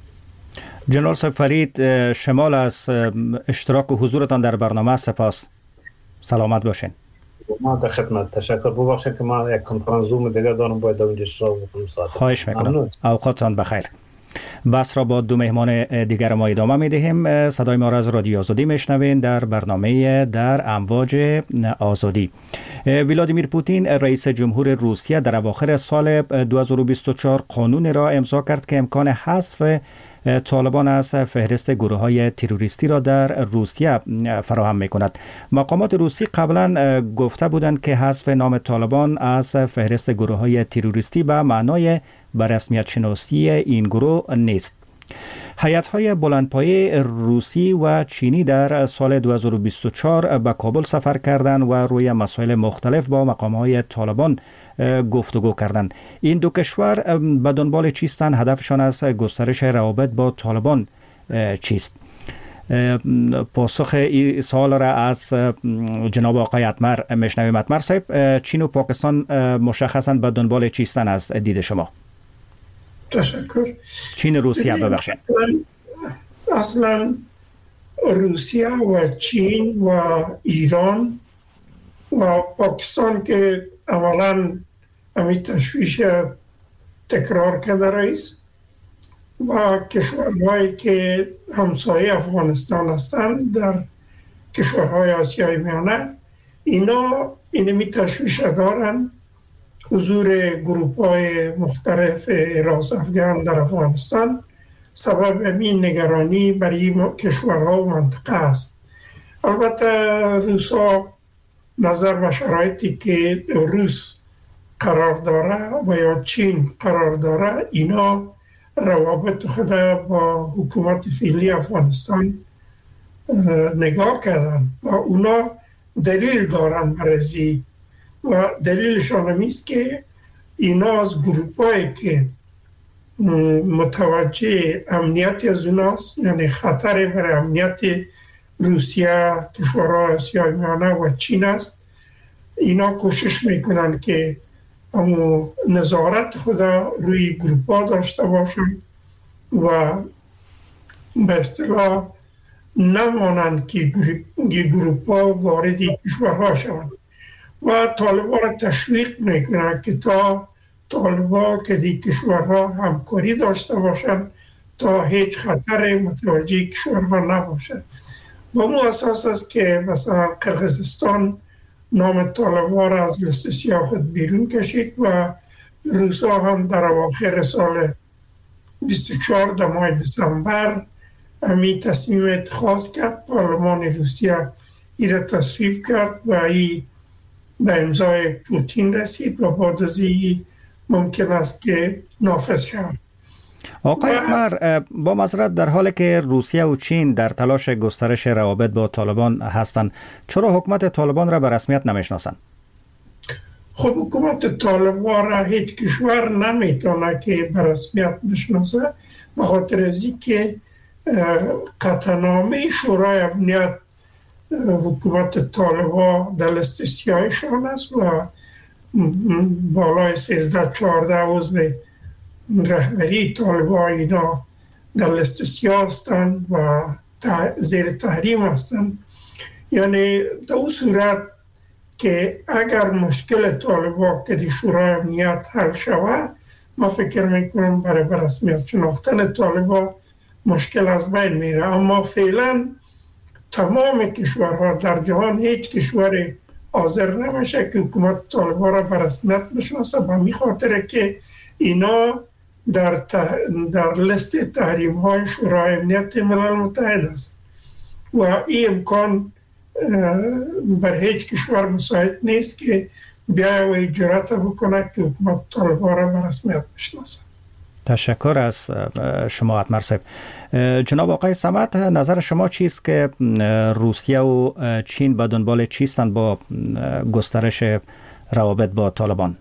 جنرال صاحب فرید، شمال از اشتراک و حضورتان در برنامه سپاس. سلامت باشین. ما در خدمت. تشکر. ببخشید که ما یک کنفرانس زوم دیگه دارم باید اونجا اشتراک بکنم. خواهش میکنم. اوقاتتان بخیر. بحث را با دو مهمان دیگر ما ادامه میدهیم. صدای ما را از رادیو آزادی میشنوین در برنامه در امواج آزادی. ولادیمیر پوتین رئیس جمهور روسیه در اواخر سال 2024 قانون را امضا کرد که امکان حذف طالبان از فهرست گروه‌های تروریستی را در روسیه فراهم می‌کند. مقامات روسی قبلا گفته بودند که حذف نام طالبان از فهرست گروه‌های تروریستی به معنای به رسمیت شناسی این گروه نیست. هیئت‌های بلندپایه روسی و چینی در سال 2024 به کابل سفر کردند و روی مسائل مختلف با مقام‌های طالبان گفتگو کردند. این دو کشور به دنبال چیستند؟ هدفشان از گسترش روابط با طالبان چیست؟ پاسخ این سوال را از جناب آقای اتمر میشنویم. اتمر صاحب، چین و پاکستان مشخصاً به دنبال چیستند از دید شما؟ تشکر. چین و روسیه ببخشید. اصلا روسیه و چین و ایران و پاکستان که اولا همین تشویش تکرار کرده رئیس و کشورهایی که همسایه افغانستان هستند در کشورهای آسیای میانه، اینا اینمی تشویش دارن حضور گروپ‌های مختلف راست افغان در افغانستان سبب این نگرانی برای کشورها و منطقه است. البته روسا نظر به شرایطی که روس قرار داره و یا چین قرار داره، اینا روابط خود با حکومت فعلی افغانستان نگاه کردن و اونا دلیل دارن برای و دلیلشان همیست که اینا از گروپایی که متوجه امنیت از اوناست، یعنی خطر برای امنیت روسیه، کشورهای آسیای میانه و چین است، اینا کوشش میکنن که همون نظارت خدا روی گروپا داشته باشن و به اصطلاح نمانند که گروپا وارد کشورها شوند و طالبان را تشویق میکنن که تا طالبا که دی کشورها همکاری داشته باشند تا هیچ خطر متوجه کشورها نباشه. با مو اساس است که مثلا قرقیزستان نام طالبا را از لیست سیاه خود بیرون کشید و روسا هم در اواخر سال 24 در ماه دسامبر امی تصمیم اتخاذ کرد. پارلمان روسیه ای را تصویب کرد و ای به امضای پوتین رسید و بعد از ای ممکن است که نافذ شود. آقای اکبر، با معذرت، در حالی که روسیه و چین در تلاش گسترش روابط با طالبان هستند، چرا حکومت طالبان را به رسمیت نمیشناسند؟ خب حکومت طالبان را هیچ کشور نمیتونه که به رسمیت بشناسه، به خاطر از اینکه قطعنامه شورای امنیت حکومت طالبان در لیست سیاهشان است و بالای 13-14 عضو رهبری طالبان اینا در لیست سیاه هستند و زیر تحریم هستند. یعنی در اون صورت که اگر مشکل طالبان که در شورای امنیت حل شود، ما فکر میکنم برای رسمیت شناختن طالبان مشکل از بین میره. اما فعلا تمام کشورها در جهان هیچ کشور حاضر نمیشه که حکومت طالبان را به رسمیت بشناسه، به می خاطر که اینا در لیست تحریم های شورای امنیت ملل متحد است و این امکان بر هیچ کشور مساعد نیست که بیای و جرأت بکنه که حکومت طالبان را به رسمیت بشناسه. تشکر از شما اتمر صاحب. جناب آقای صمد، نظر شما چیست که روسیه و چین به دنبال چیستند با گسترش روابط با طالبان؟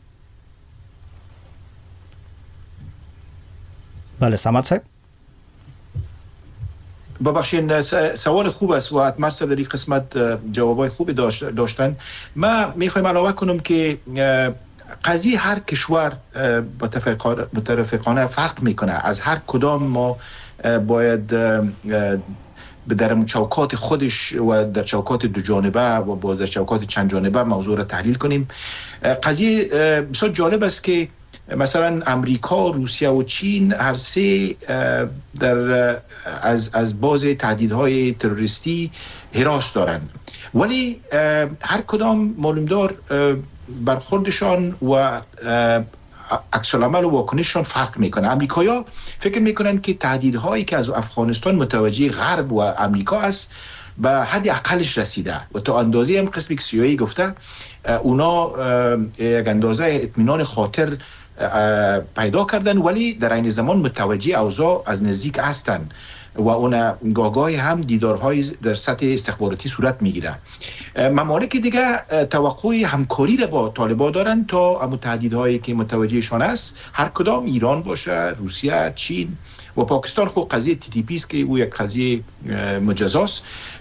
بله صمد صاحب. ببخشید، سوال خوب است و اتمر صاحب در این قسمت جوابای خوبی داشتن. ما میخوایم علاوه کنم که قضیه هر کشور متفقانه فرق میکنه. از هر کدام ما باید در چوکات خودش و در چوکات دو جانبه و با در چوکات چند جانبه موضوع را تحلیل کنیم. قضیه بسیار جالب است که مثلا امریکا، روسیه و چین هر سه از باز تهدیدهای تروریستی هراس دارند، ولی هر کدام معلومدار برخوردشان و عکس العمل و واکنششان فرق میکنه. امریکایی‌ها فکر میکنن که تهدیدهایی که از افغانستان متوجه غرب و امریکا است به حد اقلش رسیده و تا اندازه هم قسمی که سیایی گفته اونا یک اندازه اطمینان خاطر پیدا کردن، ولی در این زمان متوجه اوضاع از نزدیک هستند و اون گاهی هم دیدارهای در سطح استخباراتی صورت میگیره. ممالک دیگه توقع همکاری را با طالبان دارن تا همون تهدیدهایی که متوجهشان است، هر کدام ایران باشه، روسیه، چین و پاکستان. خب قضیه TTP است که او یک قضیه مجزاست،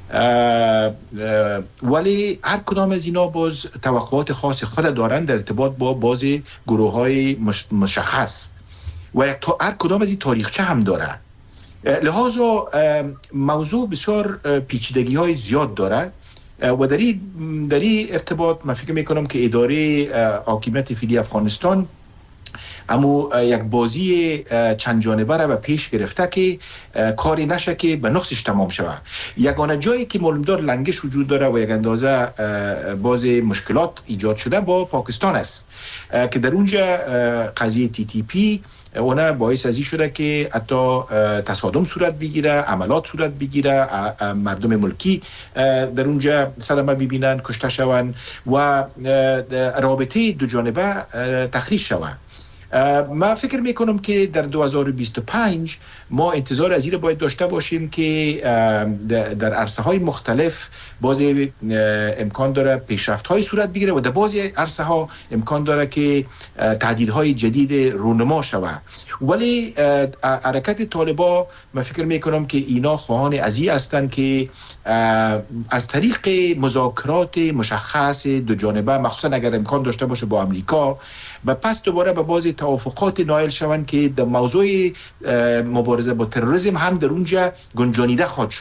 ولی هر کدام از اینا باز توقعات خاص خود دارن در ارتباط با باز گروه‌های مشخص و هر کدام از این تاریخچه هم داره. لحاظا موضوع بسیار پیچیدگی‌های زیاد داره و در این ارتباط من فکر میکنم که اداره حاکمیت فعلی افغانستان اما یک بازی چند جانبه را به پیش گرفته که کاری نشه که به نقصش تمام شود. یگانه جایی که معلومدار لنگش وجود داره و یک اندازه باز مشکلات ایجاد شده با پاکستان است که در اونجا قضیه TTP اونا باعث ازی شده که حتی تصادم صورت بگیره، عملات صورت بگیره، مردم ملکی در اونجا صدمه ببینن، کشته شون و رابطه دو جانبه تخریب شود. من فکر میکنم که در 2025 ما انتظار از این باید داشته باشیم که در عرصه های مختلف باز امکان داره پیشرفت های صورت بگیره و در بعضی عرصه ها امکان داره که تهدیدهای جدید رونما شود. ولی حرکت طالبان من فکر میکنم که اینا خواهان ازی هستند که از طریق مذاکرات مشخص دو جانبه، مخصوصا اگر امکان داشته باشه با امریکا، و پس دوباره به بعضی توافقات نائل شوند که در موضوع مبارزه با تروریسم هم در اونجا گنجانیده خواهد شد.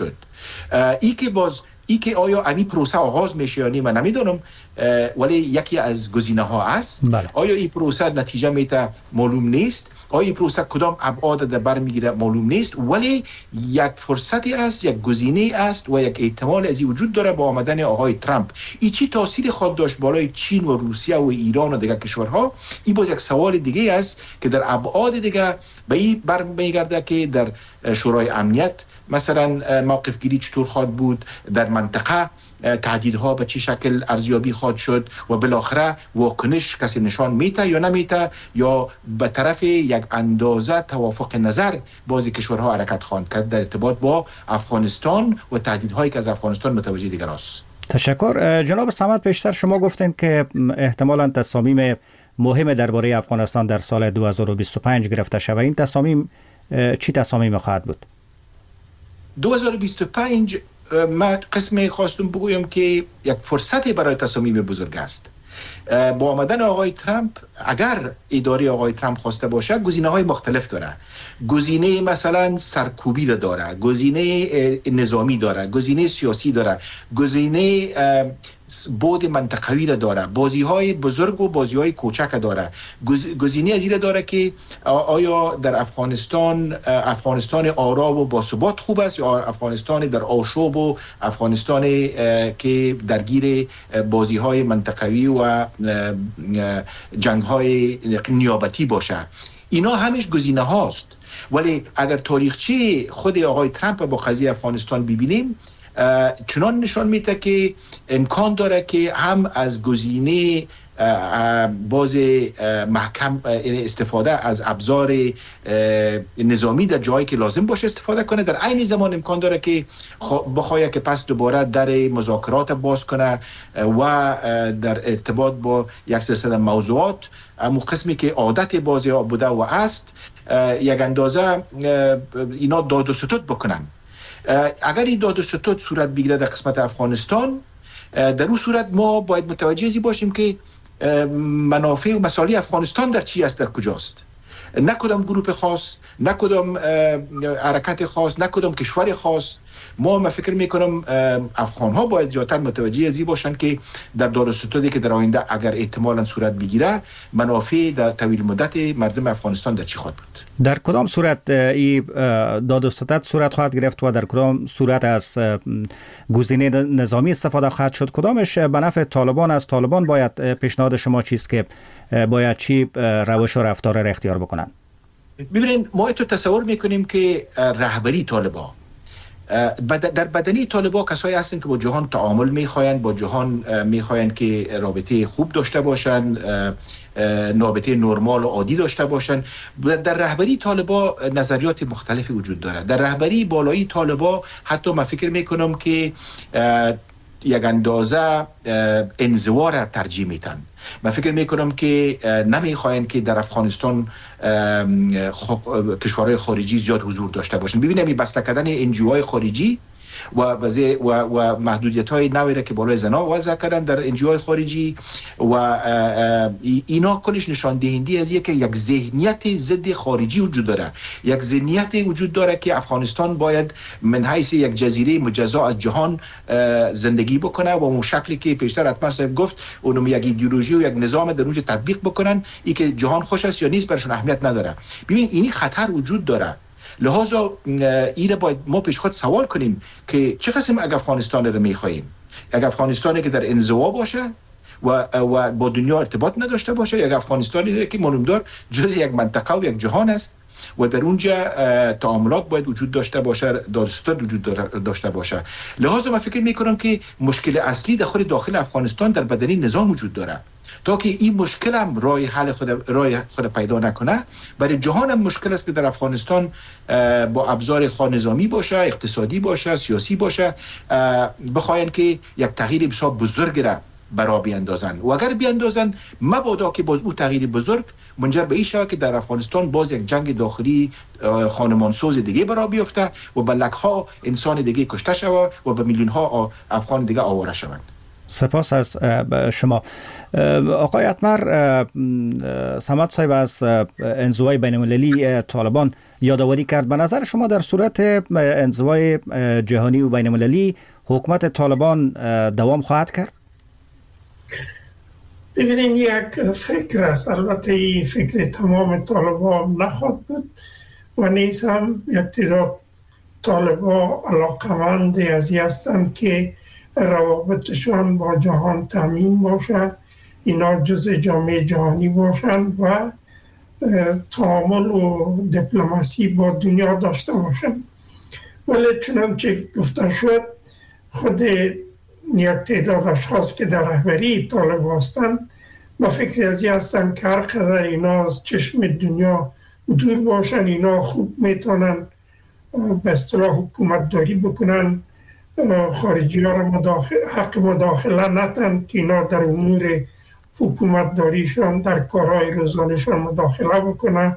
ای که آیا امی پروسه آغاز میشه یا نه من نمیدونم، ولی یکی از گزینه ها است. بله. آیا این پروسه نتیجه میده معلوم نیست، آیا این پروسه کدام ابعاد در بر میگیره معلوم نیست، ولی یک فرصتی است، یک گزینه است و یک احتمال از این وجود داره با آمدن آقای ترامپ. این چی تاثیر خود داشت بالای چین و روسیه و ایران و دیگر کشورها؟ این باز یک سوال دیگه است که در ابعاد دیگه به این برمیگرده که در شورای امنیت مثلا موقف گیری چطور خواهد بود، در منطقه تهدیدها به چه شکل ارزیابی خواهد شد و بالاخره واکنش کسی نشان میته یا نمیته، یا به طرف یک اندازه توافق نظر بعضی کشورها حرکت خواهند کرد در ارتباط با افغانستان و تهدیدهایی که از افغانستان متوجه دیگر است. تشکر. جناب صمد، پیشتر شما گفتین که احتمالاً تصامیم مهم درباره افغانستان در سال 2025 گرفته شود. این تصامیم چی تصامیم خواهد بود؟ 2025 من قسمی خواستم بگویم که یک فرصتی برای تصامیم بزرگ است. با آمدن آقای ترامپ، اگر اداره آقای ترامپ خواسته باشه، گزینه‌های مختلف داره. گزینه مثلا سرکوبی را داره، گزینه نظامی داره، گزینه سیاسی داره، گزینه بود منطقوی را داره، بازی‌های بزرگ و بازی‌های کوچک داره. گزینه از این داره که آیا در افغانستان آرام و باثبات خوب است یا افغانستان در آشوب و افغانستان که درگیر بازی‌های منطقوی و جنگ‌های نیابتی باشه. اینا همش گزینه هاست. ولی اگر تاریخچه خود آقای ترامپ با قضیه افغانستان ببینیم، چنان نشان میده که امکان داره که هم از گزینه باز محکم استفاده از ابزار نظامی در جایی که لازم باشه استفاده کنه، در عین زمان امکان داره که بخواد که پس دوباره در مذاکرات باز کنه و در ارتباط با یک سلسله موضوعات، اما قسمی که عادت بازی ها بوده و است، یک اندازه اینا داد و ستود بکنن. اگر این داد و ستود صورت بگیره در قسمت افغانستان، در اون صورت ما باید متوجه ازی باشیم که منافع و مصالح افغانستان در چی است، در کجاست. نه کدام گروه خاص، نه کدام حرکت خاص، نه کدام کشور خاص. من فکر میکنم افغان ها باید جاتر متوجه ازی باشن که در داد و ستودی که در آینده اگر احتمالاً صورت بگیره، منافع در طویل مدت مردم افغانستان در چی خواهد بود. در کدام صورت این داد و ستد صورت خواهد گرفت و در کدام صورت از گزینه نظامی استفاده خواهد شد؟ کدامش به نفع طالبان است؟ طالبان باید پیشنهاد شما چیست که باید چی روش و رفتار را اختیار بکنن؟ ببینید، ما تو تصور میکنیم که رهبری طالبان در بدنی طالبان کسایی هستند که با جهان تعامل میخواین، با جهان میخواین که رابطه خوب داشته باشن، رابطه نرمال و عادی داشته باشن. در رهبری طالبان نظریات مختلفی وجود داره. در رهبری بالایی طالبان حتی من فکر میکنم که یک اندازه انزوا را ترجیح میتن. من فکر میکنم که نمیخواین که در افغانستان کشورهای خارجی زیاد حضور داشته باشن. ببینیم این بسته کردن انجیوهای خارجی و محدودیت‌های نوعی را که بالای زنا وضع کردن در انجیوهای خارجی و اینا کلش نشان دهنده از یک ذهنیت ضد خارجی وجود داره. یک ذهنیت وجود داره که افغانستان باید من حیث یک جزیره مجزا از جهان زندگی بکنه و اون شکلی که پیشتر حتما صاحب گفت، اونم یک ایدئولوژی و یک نظام در اونجا تطبیق بکنن. این که جهان خوش است یا نیست برشون اهمیت نداره. ببین اینی خطر وجود داره. لحاظا این باید ما پیش خود سوال کنیم که چه قسم اگر افغانستان رو میخواییم؟ اگر افغانستانی که در انزوا باشه و با دنیا ارتباط نداشته باشه، یا افغانستانی که معلومدار جز یک منطقه و یک جهان است و در اونجا تعاملات باید وجود داشته باشه، دادستان وجود داشته باشه. لحاظا من فکر میکنم که مشکل اصلی در داخل افغانستان در بدنی نظام وجود داره. تا که این مشکل هم راه حل خود پیدا نکنه، برای جهان هم مشکل است که در افغانستان با ابزار نظامی باشه، اقتصادی باشه، سیاسی باشه، بخواین که یک تغییر بسیار بزرگ را برا بیاندازن. و اگر بیاندازن، مبادا که باز او تغییر بزرگ منجر به این شود که در افغانستان باز یک جنگ داخلی خانمانسوز دیگه برا بیفته و به لکها انسان دیگه کشته شود و به میلیون ها افغان دیگه آواره شوند. سپاس از شما. آقای اتمر، صمد صاحب از انزوای بین المللی طالبان یادآوری کرد. به نظر شما در صورت انزوای جهانی و بین المللی حکومت طالبان دوام خواهد کرد؟ ببینید، یک فکر است. البته این فکر تمام طالبان نخواهد بود و نیز هم یک تعداد طالبان علاقمند از این هستند که روابطشان با جهان تامین باشد، اینا جزء جامعه جهانی باشند و تعامل و دیپلماسی با دنیا داشته باشند. ولی چنانچه گفته شد، خود یک تعداد اشخاص که در رهبری طالب هستند با فکر از این هستند که هر قدر اینا از چشم دنیا دور باشن، اینا خوب میتونن به اصطلاح حکومت داری بکنن، خارجی ها را حق مداخله نتن که اینا در امور حکومت داریشان در کارهای روزانهشان مداخله بکنن.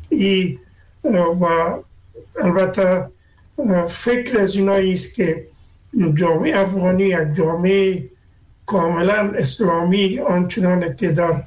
و البته فکر از اینایی است که جامعه افغانی یک جامعه کاملا اسلامی آنچنان که در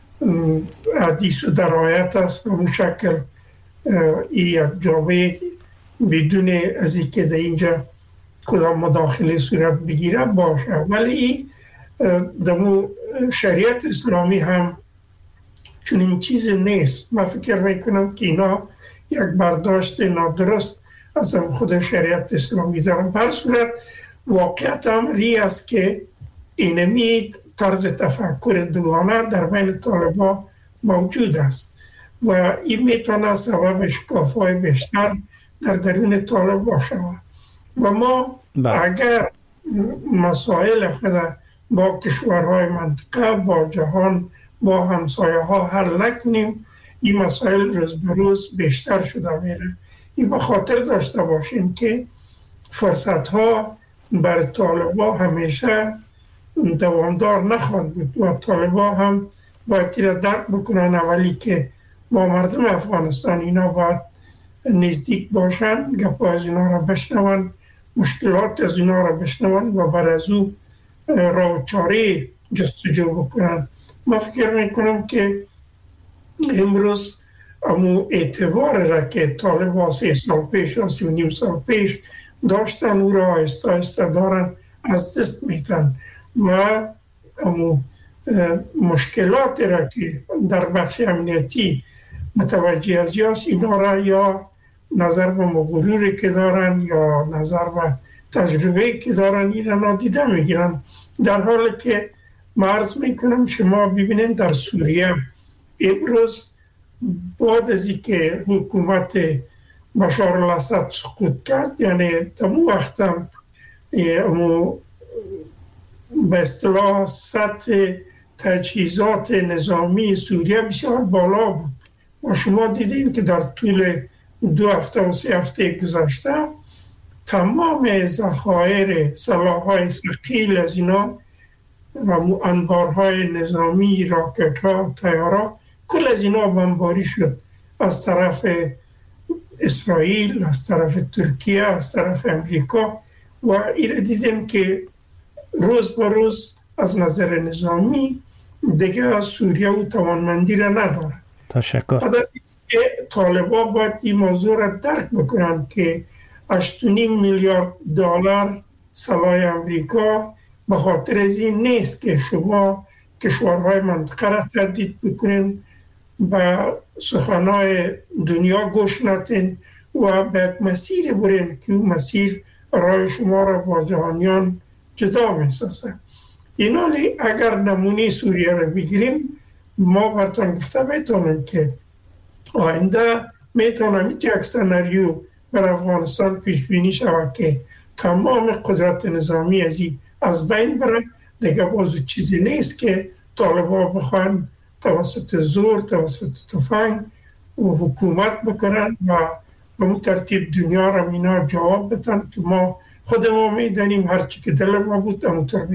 حدیث و در آیت است، به اون شکل یک جامعه بدون از این که در اینجا کدام مداخله صورت بگیره باشه. ولی در شریعت اسلامی هم چون این چیز نیست. من فکر میکنم که اینا یک برداشت نادرست از خود شریعت اسلامی دارن. بر صورت واقعیت هم ری است که اینمی طرز تفکر دوگانه در بین طالبان موجود است و این میتونه سبب شکاف‌های بیشتر در درون طالبان شود. و ما اگر مسائل خود با کشورهای منطقه، با جهان، با همسایه ها حل نکنیم، این مسائل روز به روز بیشتر شده میره. این به خاطر داشته باشیم که فرصت ها بر طالبان همیشه دوامدار نخواهد بود و طالبان هم باید را درک بکنن اولی که با مردم افغانستان اینا باید نزدیک باشن، گپ از اینا را بشنون، مشکلات از اینا را بشنون و بر از او راه و چاره جستجو بکنن. من فکر میکنم که امروز امو اعتبار را که طالبان 3 سال پیش و 3.5 سال پیش داشتن او را آهسته آهسته دارن از دست میتن و امو مشکلات را که در بخش امنیتی متوجه از یاست، اینا را یا نظر به مغروری که دارن یا نظر به تجربه که دارن این را نادیده میگیرن. در حالی که عرض میکنم شما ببینید در سوریه امروز بعد از اینکه حکومت بشار الاسد سقوط کرد، یعنی تمو وقتم به اصطلاح سطح تجهیزات نظامی سوریه بسیار بالا بود و شما دیدین که در طول 2 هفته و 3 هفته گذشته تمام ذخایر سلاح‌های ثقیل از اینا و انبارهای نظامی، راکت‌ها، طیارها، کل از اینا بمباری شد از طرف اسرائیل، از طرف ترکیه، از طرف امریکا و این دیدیم که روز به روز از نظر نظامی دیگه سوریه و توانمندی را نداره. تشکر. که طالبان باید این موضوع را درک بکنن که 8.5 میلیارد دلار سلاح امریکا به خاطر از این نیست که شما کشورهای منطقه را تهدید بکنین، به سخنهای دنیا گوش ندین و به مسیر برین که اون مسیر راه شما را با جهانیان جدا میسازه. اینالی اگر نمونه سوریه را بگیریم، ما براتون گفته میتونیم که آینده میتونم یک سناریو بر افغانستان پیش بینی شود که تمام قدرت نظامی از بین بره. دیگه بازو چیزی نیست که طالبان بخوان توسط زور، توسط تفنگ و حکومت بکنن و به اون ترتیب دنیا را اینا جواب بدن که ما خودمون میدانیم هرچی که دل ما بود همونطور میکنیم.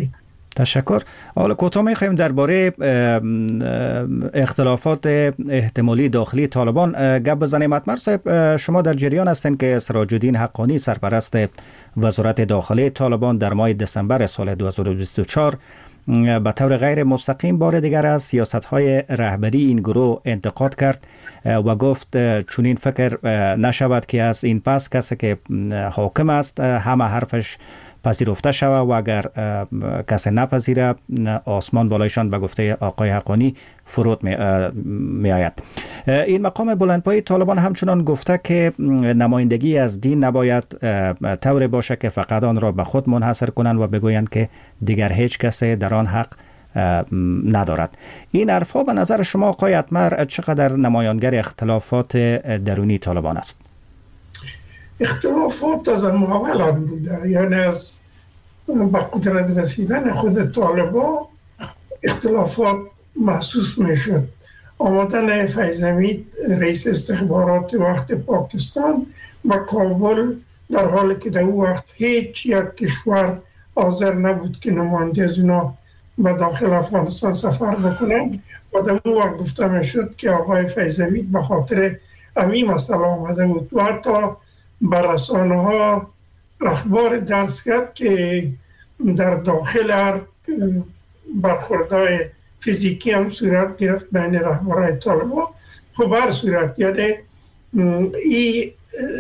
تشکر. حالا کوتاه می‌خوایم درباره اختلافات احتمالی داخلی طالبان گپ بزنیم. اتمر صاحب، شما در جریان هستین که سراج الدین حقانی سرپرست وزارت داخلی طالبان در ماه دسامبر سال 2024 به طور غیر مستقیم بار دیگر از سیاست‌های رهبری این گروه انتقاد کرد و گفت چنین فکر نشود که از این پس کسی که حاکم است همه حرفش پذیرفته شود و اگر کسی نپذیره آسمان بالایشان به گفته آقای حقانی فرود می آید. این مقام بلندپایه طالبان همچنان گفته که نمایندگی از دین نباید طور باشه که فقط آن را به خود منحصر کنند و بگویند که دیگر هیچ کسی در آن حق ندارد. این حرفا به نظر شما آقای اتمر چقدر نمایانگر اختلافات درونی طالبان است؟ اختلافات از اول هم بوده، یعنی از به قدرت رسیدن خود طالبان اختلافات محسوس می شد. آمدن فیض حمید رئیس استخبارات وقت پاکستان به کابل در حالی که در اون وقت هیچ یک کشور حاضر نبود که نماینده از اونا به داخل افغانستان سفر بکنند و در اون وقت گفته می شد که آقای فیض حمید به خاطر همین مسئله آمده بود و حتی بر رسانه ها اخبار درس کرد که در داخل هر برخوردهای فیزیکی هم صورت گرفت بین رهبران طالبان. خب هر صورت یعنی این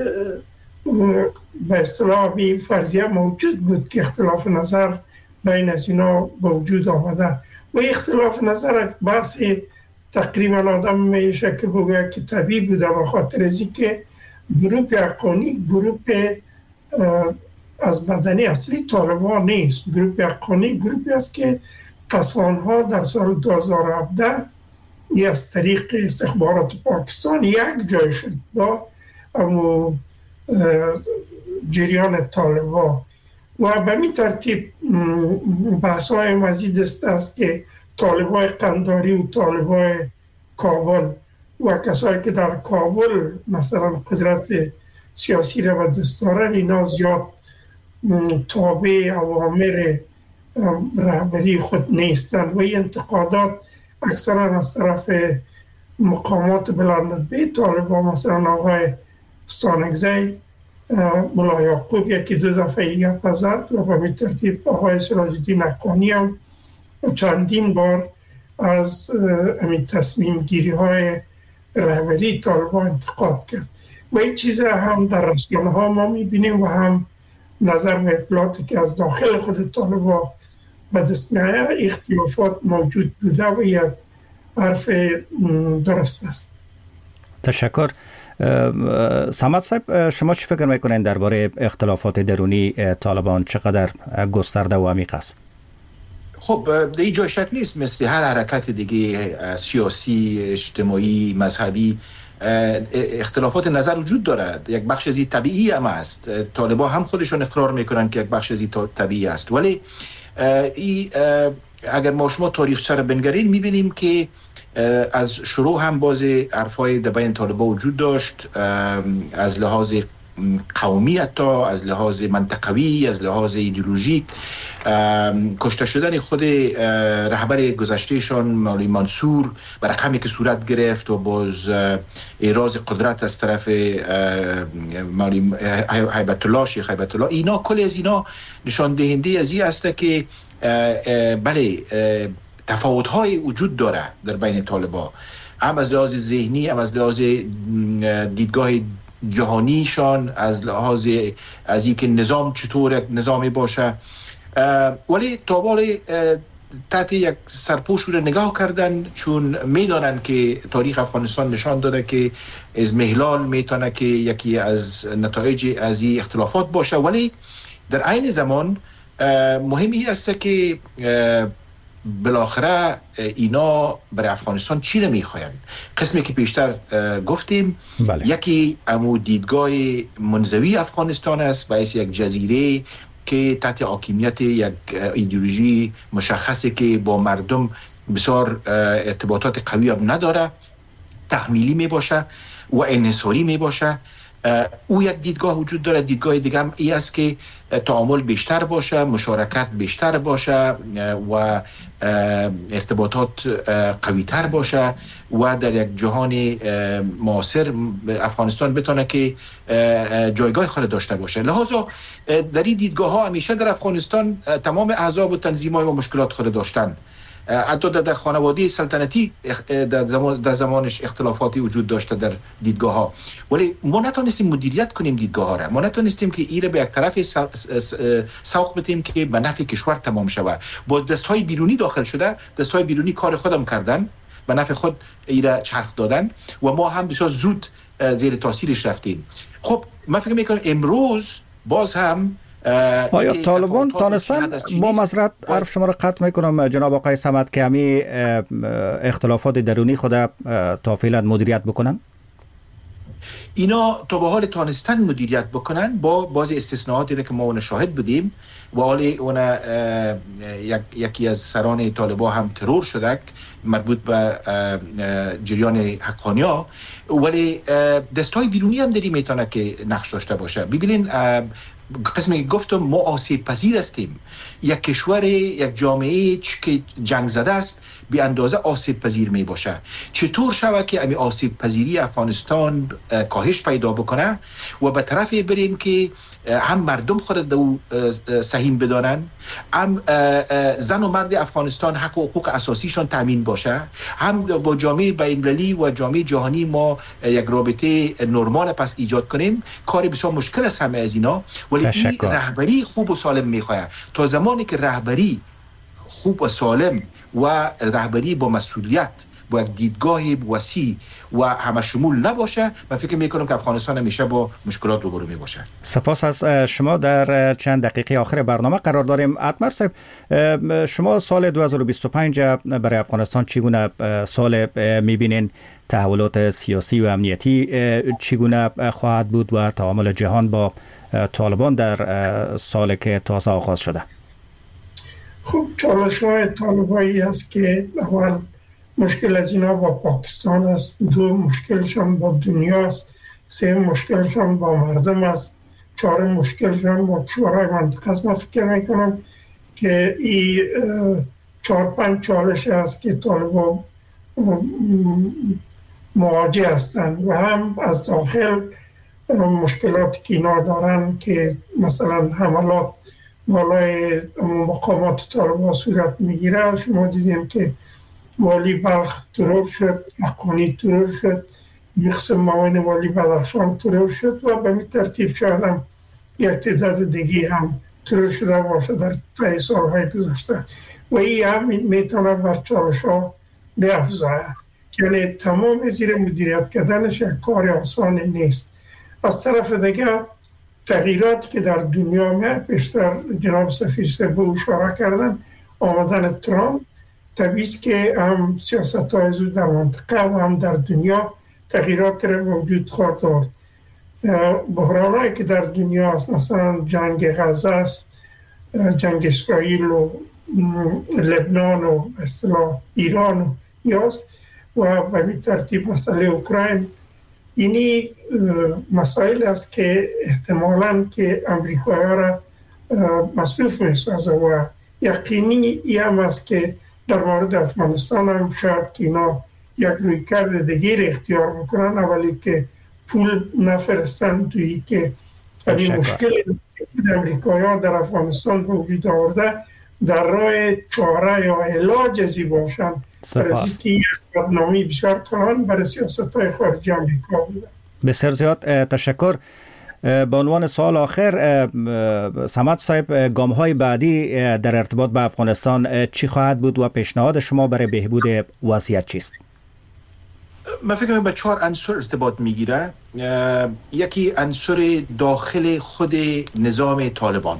به اصطلاح فرضیه موجود بود که اختلاف نظر بین از اینا به وجود آمده و اختلاف نظر بحث تقریبا آدم میشه که بگوید که طبیعی بوده به خاطر از که گروپ حقانی گروپ از بدنی اصلی طالبان نیست. گروپ حقانی گروپی است که قسوانها در سال 2017 از طریق استخبارات پاکستان یک جای شد با جریان طالبان و به این ترتیب بحث های مزید است که طالبان قنداری و طالبان کابل و کسایی که در کابل مثلا قدرت سیاسی را به دست دارن اینا زیاد تابع اوامر رهبری خود نیستند و این انتقادات اکثرا از طرف مقامات بلندرتبه طالبان مثلا آقای ستانکزی ملا یعقوب یکی دو دفعه گپ زد و به این ترتیب آقای سراج الدین حقانی هم چندین بار از همین تصمیم گیری های رهبری طالبان انتقاد کرد و این چیز هم در رسانه ها ما میبینیم و هم نظر به اطلاعاتی که از داخل خود طالبان به دست میآید اختلافات موجود بوده و یک حرف درست است. تشکر. صمد صاحب، شما چی فکر میکنین درباره اختلافات درونی طالبان چقدر گسترده و عمیق است؟ خب در این جای شک نیست مثل هر حرکت دیگه سیاسی، اجتماعی، مذهبی اختلافات نظر وجود دارد. یک بخش از این طبیعی هم است. طالبان هم خودشون اقرار میکنن که یک بخش از این طبیعی است، ولی اگر ما شما تاریخچه را بنگرین میبینیم که از شروع هم باز حرفای در بین طالبان وجود داشت، از لحاظ قومی حتی، از لحاظ منطقوی، از لحاظ ایدئولوژیک. کشته شدن خود رهبر گذشتهشان مولوی منصور به رقمی که صورت گرفت و باز اعراض قدرت از طرف مولوی هیبت الله، شیخ هیبت الله، اینا کل از اینا نشان دهنده از این است که بله تفاوت‌های وجود داره در بین طالبان، هم از لحاظ ذهنی، هم از لحاظ دیدگاه جهانیشان، از لحاظ از اینکه نظام چطور نظامی باشه، ولی طالبان تحت یک سرپوش رو نگاه کردن چون میدانن که تاریخ افغانستان نشان داده که اضمحلال میتونه که یکی از نتایج از این اختلافات باشه، ولی در عین زمان مهمی است که بالاخره اینا برای افغانستان چی رو میخواین. قسمی که پیشتر گفتیم بله. یکی امو دیدگاه منزوی افغانستان است باعث یک جزیره که تحت حاکمیت یک ایدئولوژی مشخصه که با مردم بسیار ارتباطات قوی هم نداره، تحمیلی می باشه و انحصاری می باشه او یک دیدگاه وجود داره. دیدگاه دیگه هم ای است که تعامل بیشتر باشه، مشارکت بیشتر باشه و ارتباطات قوی تر باشه و در یک جهان معاصر افغانستان بتونه که جایگاه خود داشته باشه. لحاظا در این دیدگاه ها همیشه در افغانستان تمام احزاب و تنظیم‌های و مشکلات خود داشتن. حتی در خانواده سلطنتی در زمانش اختلافاتی وجود داشته در دیدگاه ها، ولی ما نتونستیم مدیریت کنیم دیدگاه ها را. ما نتونستیم که ایره به یک طرف سوق بدیم که به نفع کشور تمام شود. با دستهای بیرونی داخل شده، دستهای بیرونی کار خودم کردن، به نفع خود ایره چرخ دادن و ما هم بسیار زود زیر تاثیرش رفتیم. خب من فکر میکنم امروز باز هم آیا طالبان تانستن با معذرت حرف شما را قطع میکنم جناب آقای صمد که همی اختلافات درونی خود تا فعلا مدیریت بکنن؟ اینا تا به حال تانستن مدیریت بکنن با بعضی استثناءاتی که ما اون شاهد بودیم و حالی اون یکی از سران طالبان هم ترور شده مربوط به جریان حقانیا، ولی دستای بیرونی هم داری میتونه که نقش داشته باشه. ببینین قسمی گفتم ما آسیب پذیر هستیم. یک کشور، یک جامعه که جنگ زده است به اندازه آسیب پذیر می باشه. چطور شود که امی آسیب پذیری افغانستان کاهش پیدا بکنه و به طرف بریم که هم مردم خود دو سهیم بدانن، هم زن و مرد افغانستان حق و حقوق اساسیشان تامین باشه، هم با جامعه بین‌المللی و جامعه جهانی ما یک رابطه نرمال پس ایجاد کنیم. کاری بسیار مشکل است همه از اینا، ولی این رهبری خوب و سالم میخواه. تا زمانی که رهبری خوب و سالم و رهبری با مسئولیت، با یک دیدگاه وسیع و همه شمول نباشه، من فکر میکنم که افغانستان همیشه با مشکلات روبرو می باشه. سپاس از شما. در چند دقیقه آخر برنامه قرار داریم. اتمر صاحب، شما سال 2025 برای افغانستان چگونه سال میبینین؟ تحولات سیاسی و امنیتی چگونه خواهد بود و تعامل جهان با طالبان در سال که تازه آغاز شده؟ خب چالش‌های طالبایی است که اول مشکل از اینا با پاکستان است، دو مشکلشان با دنیا است، سه مشکلشان با مردم است، چهار مشکلشان با کشورهای منطقه است. من فکر میکنم که این 4-5 چالش است که طالبان مواجه هستند و هم از داخل مشکلاتی که اینا دارن که مثلا حملات بالای مقامات طالبان صورت میگیره. شما دیدیم که والی بلخ ترور شد، حقانی ترور شد، مقسم معاون والی بدخشان ترور شد و به ترتیب شاید هم یک تعداد دیگه هم ترور شده باشه در طی سالهای گذشته و این هم میتونه بر چالش ها بیفزایه. یعنی تمام زیر مدیریت کردنش یک کار آسان نیست. از طرف دیگه تغییراتی که در دنیا میاد، پیشتر جناب سفیر صاحب اشاره کردن، آمدن ترامپ طبیعی است که هم سیاست‌های زود در منطقه و هم در دنیا تغییرات را به وجود خواهد آورد. بحرانایی که در دنیا است، مثلا جنگ غزه است، جنگ اسرائیل و لبنان و اصطلاح ایران و یاست و به این ترتیب مسئله اوکراین. اینی مسائل است که احتمالاً که امریکایی‌ها را مصروف می‌سازه و یقینی هم است که در مورد افغانستان هم شاید که اینا یک رویکرد دیگر اختیار بکنن، اولی که پول نفرستن تویی که این مشکل امریکایی‌ها در افغانستان به وجود آورده در راه چاره یا علاج ازی باشن. برای که یک بدنامی بسیار کلان برای سیاست‌های خارجی امریکا بوده. بسیار زیاد تشکر. به عنوان سوال آخر، صمد صاحب، گام‌های بعدی در ارتباط با افغانستان چی خواهد بود و پیشنهاد شما برای بهبود وضعیت چیست؟ من فکر می‌کنم به 4 عنصر ارتباط میگیره. یکی عنصر داخل خود نظام طالبان.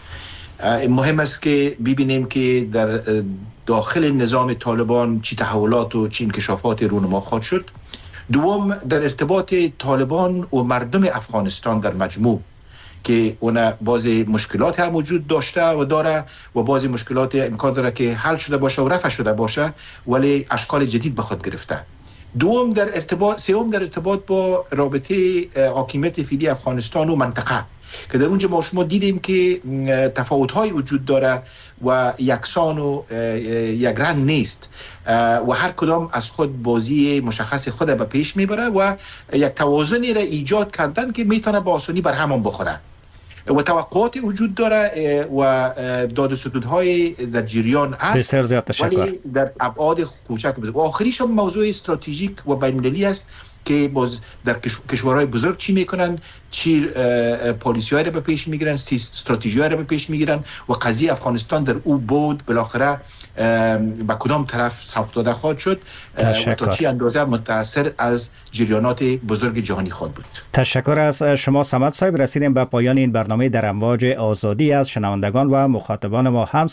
مهم است که ببینیم که در داخل نظام طالبان چی تحولات و چی انکشافات رونما خواهد شد. دوم، در ارتباط طالبان و مردم افغانستان در مجموع که اون بعضی مشکلات هم وجود داشته و داره و بعضی مشکلات امکان داره که حل شده باشه و رفع شده باشه ولی اشکال جدید به خود گرفته. سوم در ارتباط با رابطه حاکمیت فعلی افغانستان و منطقه که در اونجا ما شما دیدیم که تفاوت‌های وجود داره و یکسان و یک رنگ نیست و هر کدام از خود بازی مشخص خود به پیش میبره و یک توازنی را ایجاد کردن که میتونه با آسانی بر هم بخوره و توقعات وجود داره و داد و ستودهای در جریان هست، ولی در ابعاد کوچک و آخریش هم موضوع استراتژیک و بین‌المللی است که باز در کشورهای بزرگ چی میکنن، چی پالیسی‌های را به پیش میگیرن، استراتژی‌های را به پیش میگیرن و قضیه افغانستان در او بود بالاخره به کدام طرف صف داده خواهد شد و تا چی اندازه متاثر از جریانات بزرگ جهانی خواهد بود. تشکر از شما صمد صاحب. رسیدیم به پایان این برنامه در امواج آزادی. از شنوندگان و مخاطبان ما هم